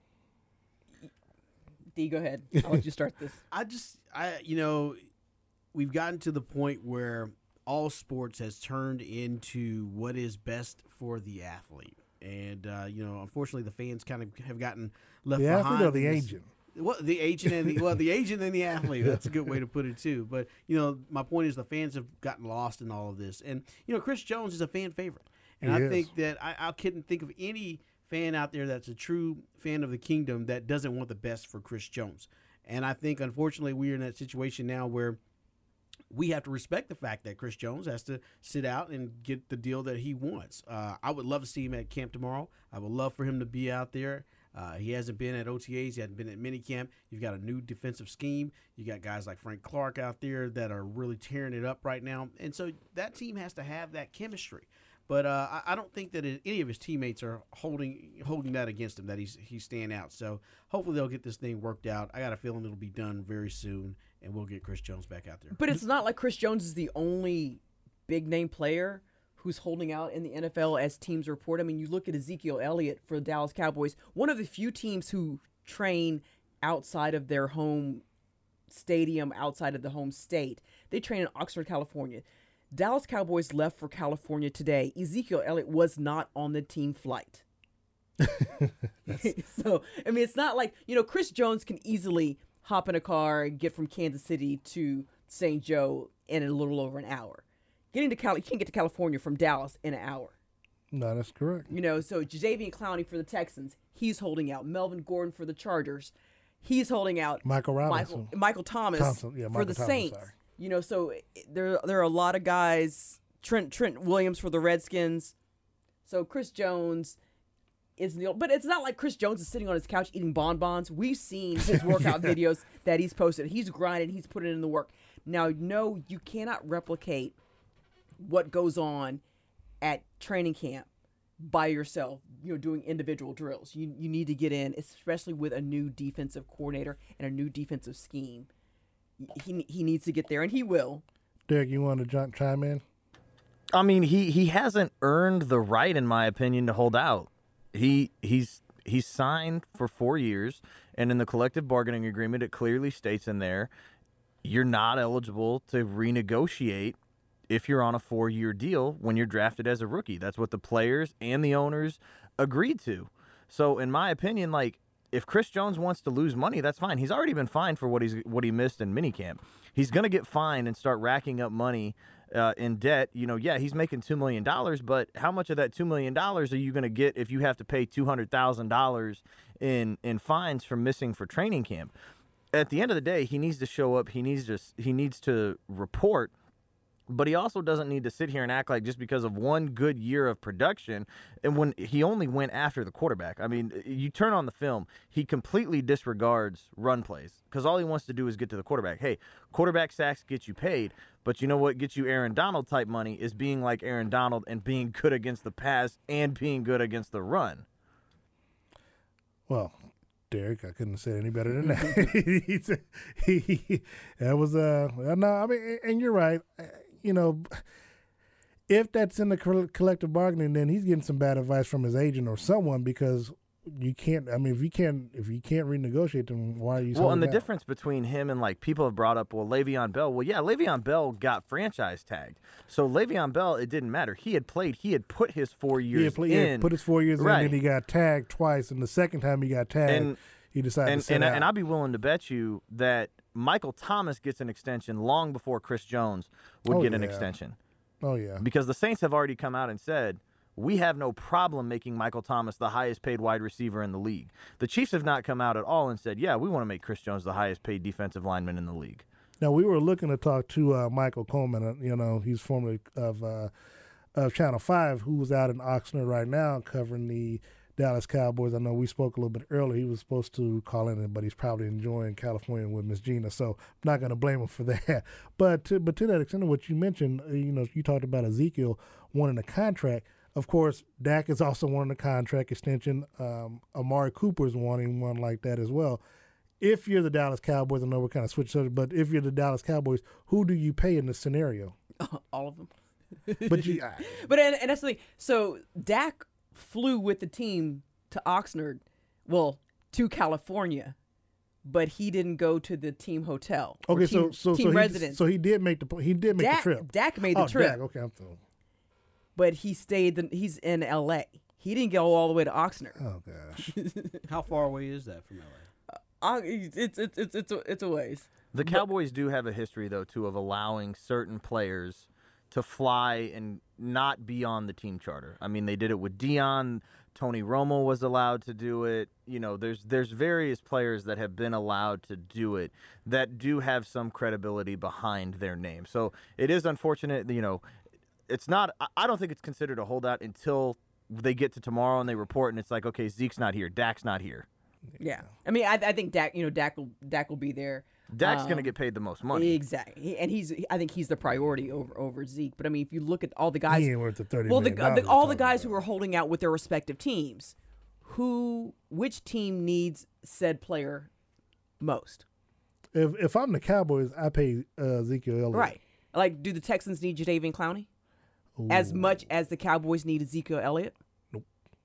D, go ahead. I'll let you start this. I just, I, you know, we've gotten to the point where all sports has turned into what is best for the athlete. And, uh, you know, unfortunately, the fans kind of have gotten left The behind. athlete or the in this- agent? Well, the agent and the well, the agent and the athlete. That's a good way to put it too. But you know, my point is the fans have gotten lost in all of this, and you know, Chris Jones is a fan favorite, and He I is. think that I, I couldn't think of any fan out there that's a true fan of the kingdom that doesn't want the best for Chris Jones. And I think, unfortunately, we are in that situation now where we have to respect the fact that Chris Jones has to sit out and get the deal that he wants. Uh, I would love to see him at camp tomorrow. I would love for him to be out there. Uh, he hasn't been at O T As. He hasn't been at minicamp. You've got a new defensive scheme. You got guys like Frank Clark out there that are really tearing it up right now. And so that team has to have that chemistry. But uh, I, I don't think that it, any of his teammates are holding holding that against him, that he's he's staying out. So hopefully they'll get this thing worked out. I got a feeling it'll be done very soon, and we'll get Chris Jones back out there. But it's not like Chris Jones is the only big name player who's holding out in the N F L as teams report. I mean, you look at Ezekiel Elliott for the Dallas Cowboys, one of the few teams who train outside of their home stadium, outside of the home state. They train in Oxford, California. Dallas Cowboys left for California today. Ezekiel Elliott was not on the team flight. So, I mean, it's not like, you know, Chris Jones can easily hop in a car and get from Kansas City to Saint Joe in a little over an hour. Getting to Cal, you can't get to California from Dallas in an hour. No, that's correct. You know, so Jadeveon Clowney for the Texans, he's holding out. Melvin Gordon for the Chargers, he's holding out. Michael Robinson. Michael, Michael Thomas Thompson, yeah, for Michael the Thomas, Saints. sorry. You know, so there there are a lot of guys. Trent Trent Williams for the Redskins. So Chris Jones is the, but it's not like Chris Jones is sitting on his couch eating bonbons. We've seen his workout yeah. videos that he's posted. He's grinding. He's putting in the work. Now, no, you cannot replicate what goes on at training camp by yourself, you know, doing individual drills. You you need to get in, especially with a new defensive coordinator and a new defensive scheme. He he needs to get there, and he will. Derek, you want to jump, chime in? I mean, he, he hasn't earned the right, in my opinion, to hold out. He he's he's signed for four years, and in the collective bargaining agreement, it clearly states in there, you're not eligible to renegotiate if you're on a four-year deal when you're drafted as a rookie. That's what the players and the owners agreed to. So, in my opinion, like, if Chris Jones wants to lose money, that's fine. He's already been fined for what he's what he missed in minicamp. He's going to get fined and start racking up money uh, in debt. You know, yeah, he's making two million dollars, but how much of that two million dollars are you going to get if you have to pay two hundred thousand dollars in in fines for missing for training camp? At the end of the day, he needs to show up. He needs to he needs to report. But he also doesn't need to sit here and act like just because of one good year of production, and when he only went after the quarterback. I mean, you turn on the film, he completely disregards run plays because all he wants to do is get to the quarterback. Hey, quarterback sacks get you paid, but you know what gets you Aaron Donald type money is being like Aaron Donald and being good against the pass and being good against the run. Well, Derek, I couldn't have said any better than that. he said, he, he, that was uh no, I mean, and you're right. You know, if that's in the collective bargaining, then he's getting some bad advice from his agent or someone because you can't. I mean, if you can't, if you can't renegotiate them, why are you? Well, and the out? difference between him and like people have brought up, well, Le'Veon Bell. Well, yeah, Le'Veon Bell got franchise tagged, so Le'Veon Bell, it didn't matter. He had played. He had put his four years he had play, in. He had put his four years right. in, and he got tagged twice. And the second time he got tagged, and, he decided and, to sit and, out. And I'd be willing to bet you that Michael Thomas gets an extension long before Chris Jones would oh, get yeah. an extension. Oh, yeah. Because the Saints have already come out and said, we have no problem making Michael Thomas the highest paid wide receiver in the league. The Chiefs have not come out at all and said, yeah, we want to make Chris Jones the highest paid defensive lineman in the league. Now, we were looking to talk to uh, Michael Coleman. Uh, you know, he's formerly of, uh, of Channel five, who was out in Oxnard right now covering the Dallas Cowboys. I know we spoke a little bit earlier. He was supposed to call in, but he's probably enjoying California with Miss Gina, so I'm not going to blame him for that. But to, but to that extent, what you mentioned, you know, you talked about Ezekiel wanting a contract. Of course, Dak is also wanting a contract extension. Um, Amari Cooper's wanting one like that as well. If you're the Dallas Cowboys, I know we're kind of switching subject, but if you're the Dallas Cowboys, who do you pay in this scenario? All of them. But you, I, but and, and that's the thing. So Dak flew with the team to Oxnard, well, to California, but he didn't go to the team hotel. Okay, team, so so team so residence. he, so he did make the he did make Dak, the trip. Dak made oh, the trip. Dak, okay, I'm through. But he stayed. The, he's in L A. He didn't go all the way to Oxnard. Oh gosh, how far away is that from L A? Uh, it's it's it's it's a, it's a ways. The Cowboys do have a history, though, too, of allowing certain players to fly and not be on the team charter. I mean, they did it with Dion. Tony Romo was allowed to do it. You know, there's there's various players that have been allowed to do it that do have some credibility behind their name. So it is unfortunate, you know, it's not – I don't think it's considered a holdout until they get to tomorrow and they report and it's like, okay, Zeke's not here, Dak's not here. Yeah. I mean, I, I think Dak, you know, Dak will, Dak will be there. Dak's um, going to get paid the most money. Exactly. He, and he's I think he's the priority over over Zeke. But I mean, if you look at all the guys he ain't worth the thirty Well, the, million the, all the dollars guys about. who are holding out with their respective teams, who which team needs said player most? If if I'm the Cowboys, I pay uh, Ezekiel Elliott. Right. Like, do the Texans need Jadeveon Clowney as much as the Cowboys need Ezekiel Elliott? Nope.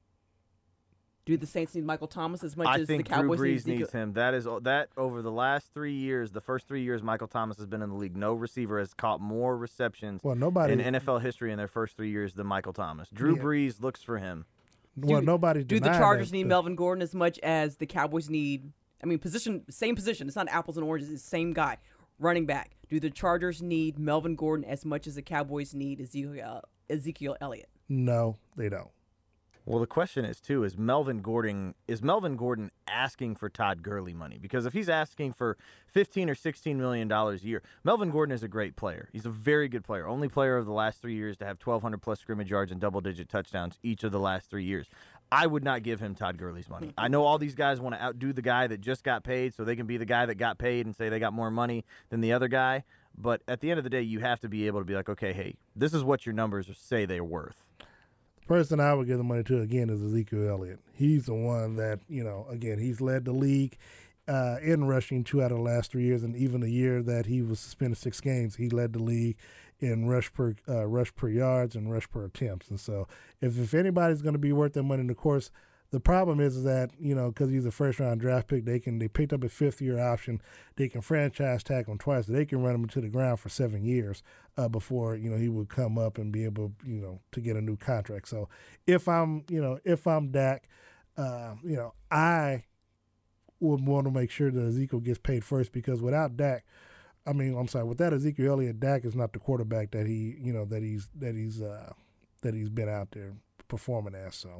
Do the Saints need Michael Thomas as much I as think the Cowboys Drew need Brees Ezekiel? needs him. That is that over the last three years, the first three years Michael Thomas has been in the league, no receiver has caught more receptions Well, nobody in N F L history in their first three years than Michael Thomas. Drew Yeah. Brees looks for him. Well, do, nobody's Do the denying Chargers that, need but- Melvin Gordon as much as the Cowboys need? I mean, position, same position. It's not apples and oranges. It's the same guy. Running back. Do the Chargers need Melvin Gordon as much as the Cowboys need Ezekiel, Ezekiel Elliott? No, they don't. Well, the question is, too, is Melvin Gordon is Melvin Gordon asking for Todd Gurley money? Because if he's asking for fifteen or sixteen million dollars a year, Melvin Gordon is a great player. He's a very good player. Only player of the last three years to have twelve hundred plus scrimmage yards and double-digit touchdowns each of the last three years. I would not give him Todd Gurley's money. I know all these guys want to outdo the guy that just got paid so they can be the guy that got paid and say they got more money than the other guy. But at the end of the day, you have to be able to be like, okay, hey, this is what your numbers say they're worth. The person I would give the money to, again, is Ezekiel Elliott. He's the one that, you know, again, he's led the league uh, in rushing two out of the last three years, and even the year that he was suspended six games, he led the league in rush per uh, rush per yards and rush per attempts. And so if, if anybody's going to be worth that money, and of course, the problem is that, you know, because he's a first-round draft pick, they can they picked up a fifth-year option. They can franchise tag him twice. So they can run him into the ground for seven years uh, before, you know, he would come up and be able, you know, to get a new contract. So if I'm, you know, if I'm Dak, uh, you know, I would want to make sure that Ezekiel gets paid first, because without Dak, I mean, I'm sorry, without Ezekiel Elliott, Dak is not the quarterback that he, you know, that he's that he's uh, that he's been out there performing as. So.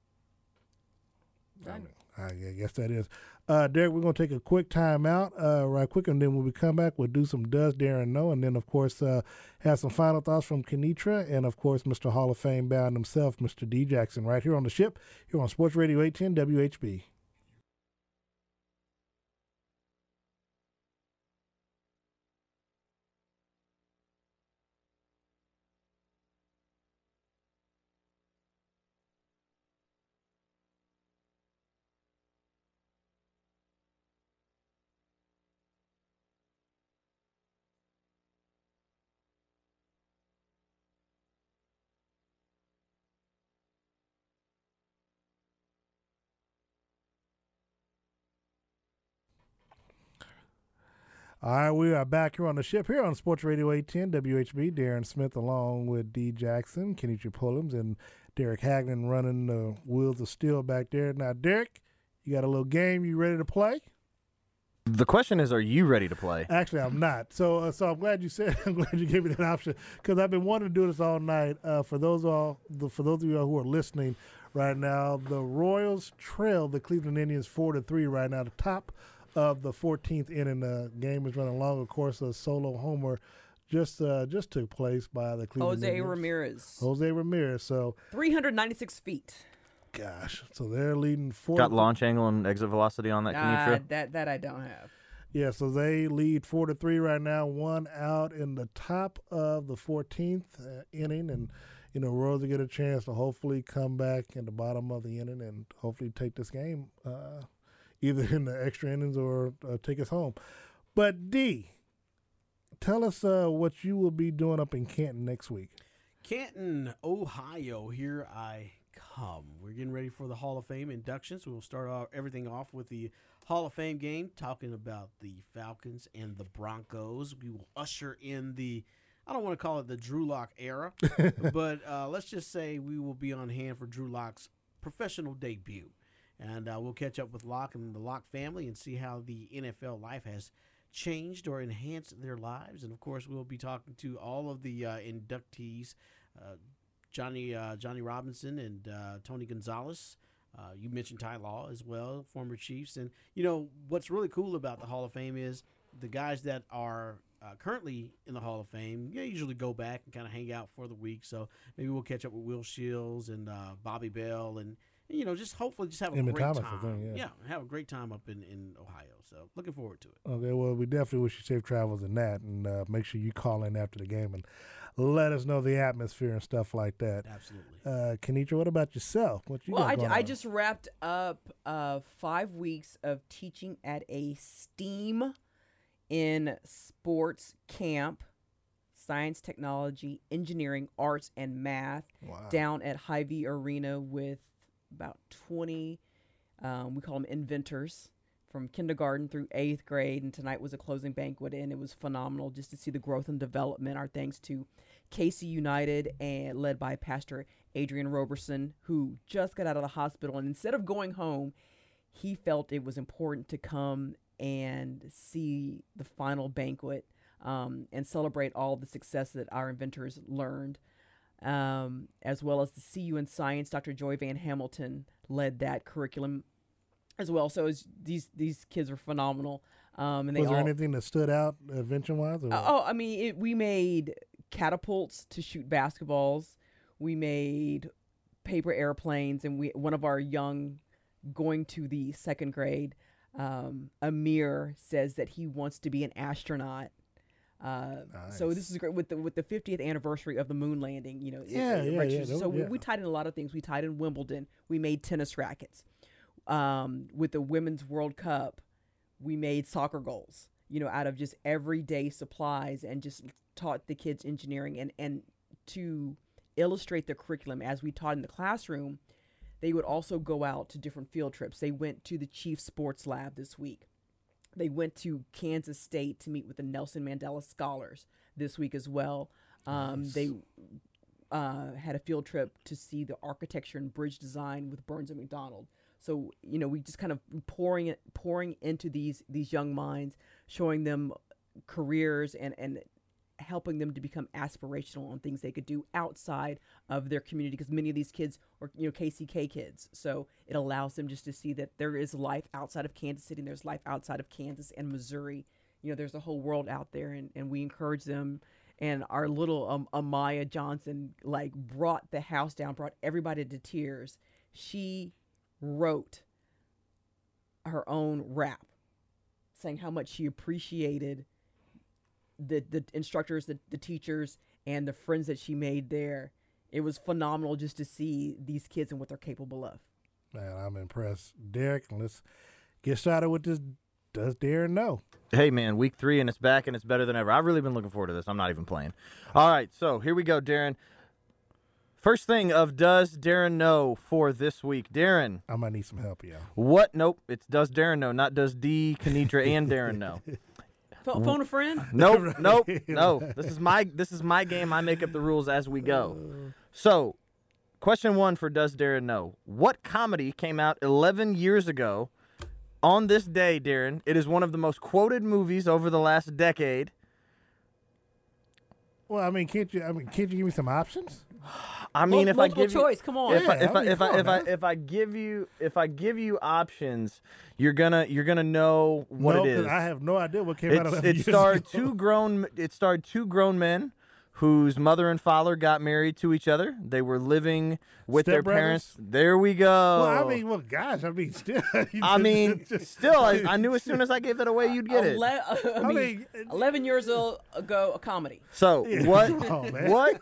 I, mean, I guess that is. Uh, Derek, we're going to take a quick time out uh, right quick, and then when we come back, we'll do some Does Darren Know, and then, of course, uh, have some final thoughts from Kenitra, and, of course, Mister Hall of Fame bound himself, Mister D. Jackson, right here on the ship, here on Sports Radio eight ten W H B. All right, we are back here on the ship here on Sports Radio eight ten W H B. Darren Smith along with D. Jackson, Kenitra Pullums, and Derek Hagman running the wheels of steel back there. Now, Derek, you got a little game. You ready to play? The question is, are you ready to play? Actually, I'm not. So, uh, so I'm glad you said. I'm glad you gave me that option, because I've been wanting to do this all night. Uh, for those all, the, for those of you who are listening right now, the Royals trail the Cleveland Indians four to three right now. The top of the fourteenth inning, the game is running long. Of course, a solo homer just uh, just took place by the Cleveland Jose Indians. Ramirez. Jose Ramirez. So three hundred ninety-six feet. Gosh, so they're leading four. Got launch angle and exit velocity on that, Uh, Kenitra? that that I don't have. Yeah, so they lead four to three right now. One out in the top of the fourteenth uh, inning, and you know Royals will get a chance to hopefully come back in the bottom of the inning and hopefully take this game uh, either in the extra innings or uh, take us home. But D, tell us uh, what you will be doing up in Canton next week. Canton, Ohio, here I come. We're getting ready for the Hall of Fame inductions. We'll start off, everything off with the Hall of Fame game, talking about the Falcons and the Broncos. We will usher in the, I don't want to call it the Drew Lock era, but uh, let's just say we will be on hand for Drew Lock's professional debut. And uh, we'll catch up with Locke and the Locke family and see how the N F L life has changed or enhanced their lives. And, of course, we'll be talking to all of the uh, inductees, uh, Johnny uh, Johnny Robinson and uh, Tony Gonzalez. Uh, you mentioned Ty Law as well, former Chiefs. And, you know, what's really cool about the Hall of Fame is the guys that are uh, currently in the Hall of Fame, you know, usually go back and kind of hang out for the week. So maybe we'll catch up with Will Shields and uh, Bobby Bell and, you know, just hopefully just have a Emmett great Thomas, time. I think, yeah. yeah, have a great time up in, in Ohio. So looking forward to it. Okay, well, we definitely wish you safe travels in that, and uh, make sure you call in after the game and let us know the atmosphere and stuff like that. Absolutely. Uh, Kenitra, what about yourself? What you Well, got I, going I on? just wrapped up uh, five weeks of teaching at a STEAM in sports camp, science, technology, engineering, arts, and math Wow. down at Hy-Vee Arena with about twenty, um, we call them inventors, from kindergarten through eighth grade. And tonight was a closing banquet, and it was phenomenal just to see the growth and development. Our thanks to K C United, and led by Pastor Adrian Roberson, who just got out of the hospital. And instead of going home, he felt it was important to come and see the final banquet um, and celebrate all the success that our inventors learned, um, as well as the C U in Science. Doctor Joy Van Hamilton led that curriculum as well. So it's, these these kids were phenomenal. Um, and they Was there all, anything that stood out invention-wise? or what? Oh, I mean, it, we made catapults to shoot basketballs. We made paper airplanes, and we one of our young, going to the second grade, um, Amir says that he wants to be an astronaut. Uh, So Nice. this is great with the with the fiftieth anniversary of the moon landing. You know, it- Yeah, it- yeah, right, yeah, So that- we, yeah. we tied in a lot of things. We tied in Wimbledon. We made tennis rackets. Um, with the Women's World Cup, we made soccer goals. You know, out of just everyday supplies, and just taught the kids engineering, and and to illustrate the curriculum as we taught in the classroom. They would also go out to different field trips. They went to the Chief Sports Lab this week. They went to Kansas State to meet with the Nelson Mandela Scholars this week as well. Um, They uh, had a field trip to see the architecture and bridge design with Burns and McDonald. So, you know, we just kind of pouring it, pouring into these these young minds, showing them careers and, and helping them to become aspirational on things they could do outside of their community, because many of these kids are, you know, K C K kids. So it allows them just to see that there is life outside of Kansas City, and there's life outside of Kansas and Missouri. You know, there's a whole world out there, and, and we encourage them. And our little um, Amaya Johnson, like, brought the house down, brought everybody to tears. She wrote her own rap saying how much she appreciated the the instructors, the, the teachers, and the friends that she made there. It was phenomenal just to see these kids and what they're capable of. Man, I'm impressed. Derek, let's get started with this. Does Darren know? Hey, man, week three, and it's back, and it's better than ever. I've really been looking forward to this. I'm not even playing. All right, so here we go, Darren. First thing of Does Darren Know for this week. Darren. I might need some help, y'all. What? Nope. It's Does Darren Know, not Does D, Kenitra, and Darren Know. Ph- phone a friend? Nope, nope, no. This is my this is my game. I make up the rules as we go. So, question one for Does Darren Know? What comedy came out eleven years ago on this day, Darren? It is one of the most quoted movies over the last decade. Well, I mean, can't you? I mean, can't you give me some options? I mean, Mul- if I multiple give choice, you, come on. if I Yeah, if I I mean, if I come if on I now. if I give you if I give you options, you're gonna you're gonna know what no, it 'cause is. I have no idea what came out It's, of it years starred ago. two grown it starred two grown men whose mother and father got married to each other. They were living with their Step Brothers? parents. There we go. Well, I mean, well, gosh, I mean, still. you I just- mean, just- still, I, I knew as soon as I gave that away, you'd get it. Ele- I mean, mean, eleven years o- ago, a comedy. So what? Oh, man. What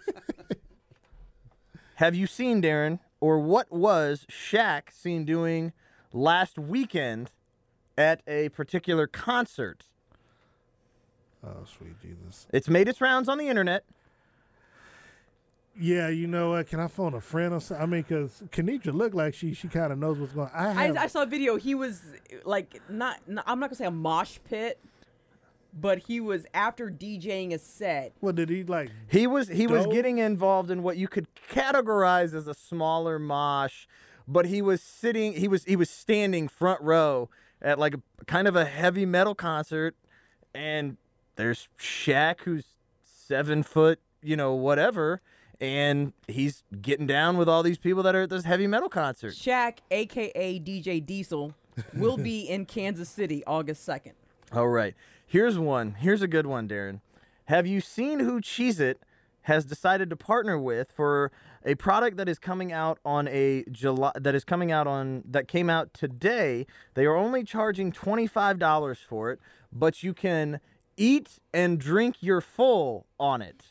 have you seen, Darren, or what was Shaq seen doing last weekend at a particular concert? Oh, sweet Jesus. It's made its rounds on the internet. Yeah, you know what? Can I phone a friend or something? I mean, because Kenitra looked like she she kind of knows what's going on. I, I, have, I saw a video. He was like not, not. I'm not gonna say a mosh pit, but he was after DJing a set. What did he like? He was he was Dope. getting involved in what you could categorize as a smaller mosh, but he was sitting he was he was standing front row at like a kind of a heavy metal concert, and there's Shaq, who's seven foot, you know, whatever, and he's getting down with all these people that are at this heavy metal concert. Shaq, aka D J Diesel, will be in Kansas City August second. All right. Here's one. Here's a good one, Darren. Have you seen who Cheez-It has decided to partner with for a product that is coming out on a July that is coming out on that came out today? They are only charging twenty-five dollars for it, but you can eat and drink your full on it.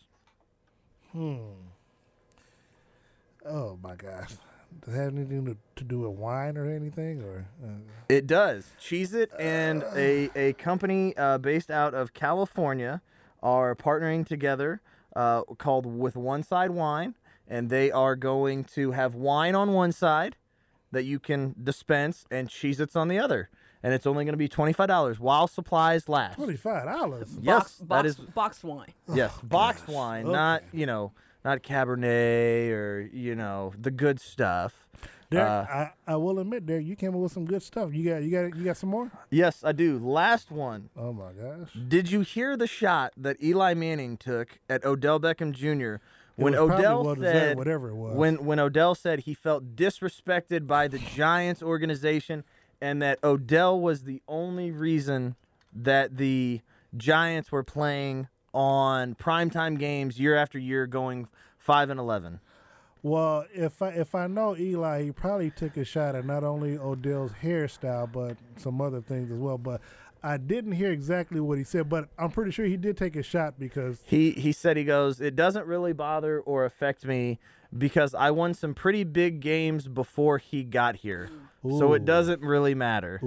Oh my gosh, does it have anything to, to do with wine or anything? Or uh, It does. Cheez-It and a, a company uh, based out of California are partnering together uh, called With One Side Wine, and they are going to have wine on one side that you can dispense and Cheez-Its on the other. And it's only going to be twenty-five dollars while supplies last. twenty five dollars. Yes, box, that box, is boxed wine. yes, boxed wine, Okay. not, you know, not Cabernet or, you know, the good stuff. Derek, Uh, I, I will admit, Derek, you came up with some good stuff. You got, you got, you got some more? Yes, I do. Last one. Oh my gosh! Did you hear the shot that Eli Manning took at Odell Beckham Junior when was probably Odell well deserved, said whatever it was. when when Odell said he felt disrespected by the Giants organization and that Odell was the only reason that the Giants were playing on primetime games year after year, going five and eleven? Well, if I if I know Eli, he probably took a shot at not only Odell's hairstyle but some other things as well. But I didn't hear exactly what he said, but I'm pretty sure he did take a shot because He he said, he goes, it doesn't really bother or affect me because I won some pretty big games before he got here. So it Ooh. doesn't really matter.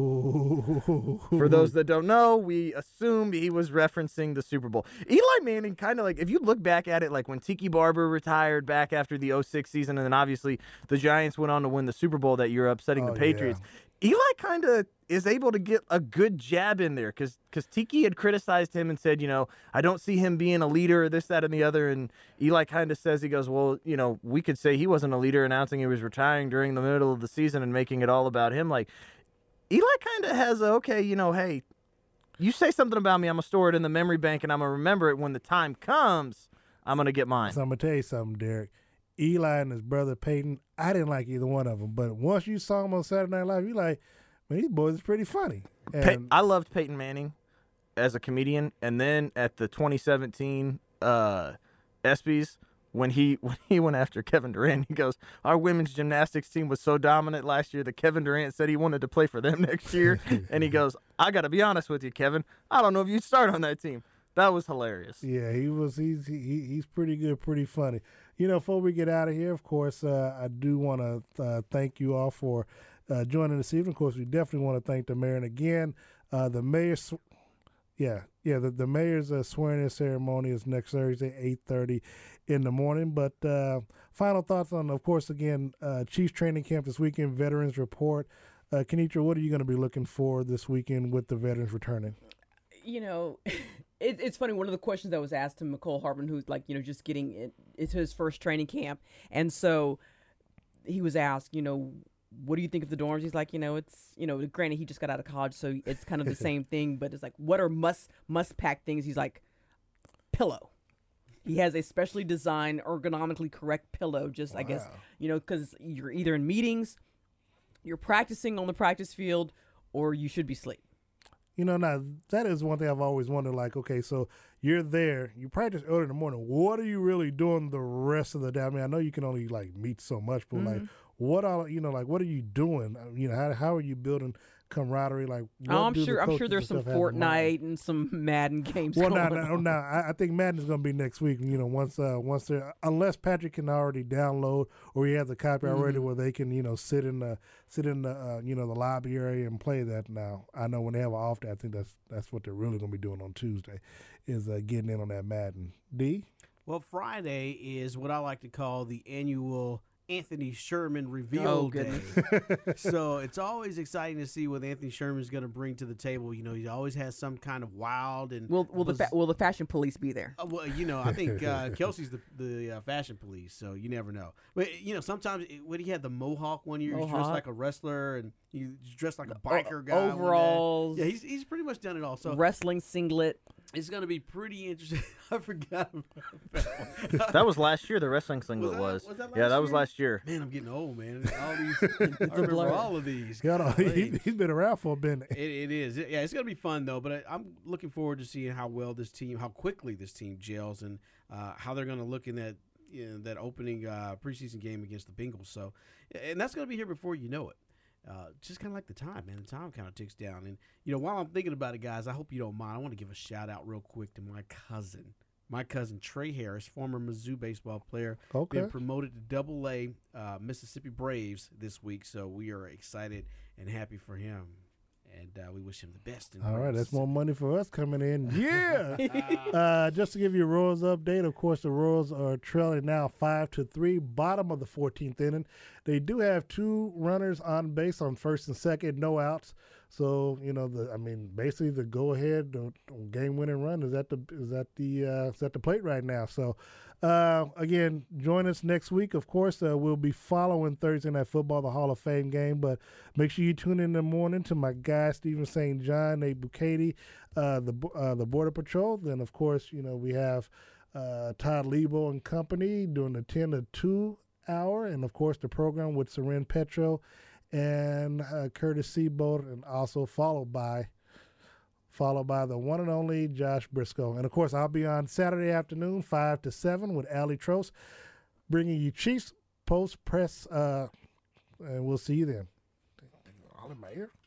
Ooh. For those that don't know, we assumed he was referencing the Super Bowl. Eli Manning kind of like, if you look back at it, like when Tiki Barber retired back after the oh six season, and then obviously the Giants went on to win the Super Bowl that year, upsetting Oh, the Patriots. Eli kind of is able to get a good jab in there because because Tiki had criticized him and said, you know, I don't see him being a leader or this, that, and the other. And Eli kind of says, he goes, well, you know, we could say he wasn't a leader, announcing he was retiring during the middle of the season and making it all about him. Like, Eli kind of has a, okay, you know, hey, you say something about me, I'm going to store it in the memory bank and I'm going to remember it when the time comes. I'm going to get mine. So I'm gonna tell you something, Derek. Eli and his brother Peyton, I didn't like either one of them, but once you saw them on Saturday Night Live, you like, man, these boys are pretty funny. And Pey- I loved Peyton Manning as a comedian, and then at the twenty seventeen uh, ESPYs, when he when he went after Kevin Durant, he goes, our women's gymnastics team was so dominant last year that Kevin Durant said he wanted to play for them next year. And he goes, I got to be honest with you, Kevin, I don't know if you'd start on that team. That was hilarious. Yeah, he was. He's he, he's pretty good, pretty funny. You know, before we get out of here, of course, uh, I do want to uh, thank you all for uh, joining this evening. Of course, we definitely want to thank the mayor. And again, uh, the mayor's, sw- yeah, yeah, the, the mayor's uh, swearing-in ceremony is next Thursday, eight thirty in the morning. But uh, final thoughts on, of course, again, uh, Chiefs training camp this weekend, Veterans Report. Uh, Kenitra, what are you going to be looking for this weekend with the veterans returning? You know, it, it's funny. One of the questions that was asked to McCole Harbin, who's like, you know, just getting it, it's his first training camp. And so he was asked, you know, what do you think of the dorms? He's like, you know, it's, you know, granted, he just got out of college, so it's kind of the same thing. But it's like, what are must must pack things? He's like, pillow. He has a specially designed, ergonomically correct pillow, just, wow. I guess, you know, because you're either in meetings, you're practicing on the practice field, or you should be asleep. You know, now that is one thing I've always wondered, like, okay, so you're there, you practice early in the morning. What are you really doing the rest of the day? I mean, I know you can only, like, meet so much, but, mm-hmm. like, what are, you know, like, what are you doing? You know, how how are you building camaraderie? Like, what oh, I'm do sure the I'm sure there's some Fortnite and some Madden games well, going now, on. now, I, I think Madden is going to be next week, you know, once uh, once they're, unless Patrick can already download or he has a copy mm-hmm. already where they can, you know, sit in the, sit in the, uh, you know, the lobby area and play that now. I know when they have an off day, I think that's, that's what they're really going to be doing on Tuesday is uh, getting in on that Madden. D? Well, Friday is what I like to call the annual Anthony Sherman reveal oh, day. So it's always exciting to see what Anthony Sherman is going to bring to the table. You know, he always has some kind of wild and will will the fa- will the fashion police be there? Uh, well, you know, I think uh, Kelsey's the the uh, fashion police, so you never know. But you know, sometimes it, when he had the mohawk one year, he's dressed like a wrestler and he's dressed like a biker guy. Overalls. Yeah, he's he's pretty much done it all. So wrestling singlet. It's going to be pretty interesting. I forgot about that one. That was last year, the wrestling singlet was. was. That, was that yeah, that year? was last year. Man, I'm getting old, man. All these, I remember all of these. All, he, he's been around for a minute. It, it is. It, yeah, it's going to be fun, though. But I, I'm looking forward to seeing how well this team, how quickly this team gels, and uh, how they're going to look in that you know, that opening uh, preseason game against the Bengals. So, and that's going to be here before you know it. Uh, just kind of like the time, man. The time kind of ticks down. And, you know, while I'm thinking about it, guys, I hope you don't mind. I want to give a shout out real quick to my cousin. My cousin, Trey Harris, former Mizzou baseball player. Okay. Been promoted to double A uh, Mississippi Braves this week. So we are excited and happy for him. And uh, we wish him the best. In All right, that's more money for us coming in. Yeah. uh, just to give you a Royals update, of course, the Royals are trailing now five to three, bottom of the fourteenth inning. They do have two runners on base on first and second, no outs. So you know, the I mean, basically the go ahead, the game winning run is at the is at the uh, is at the plate right now. So uh, again, join us next week. Of course, uh, we'll be following Thursday Night Football, the Hall of Fame game. But make sure you tune in, in the morning to my guy Stephen Saint John, Nate Bukaty, uh, the uh, the Border Patrol. Then of course, you know we have uh, Todd Lebo and company doing the ten to two hour, and of course the program with Seren Petro and uh, Curtis Seabolt, and also followed by followed by the one and only Josh Briscoe. And of course, I'll be on Saturday afternoon, five to seven, with Allie Trost, bringing you Chiefs post press, uh, and we'll see you then. All in my ear.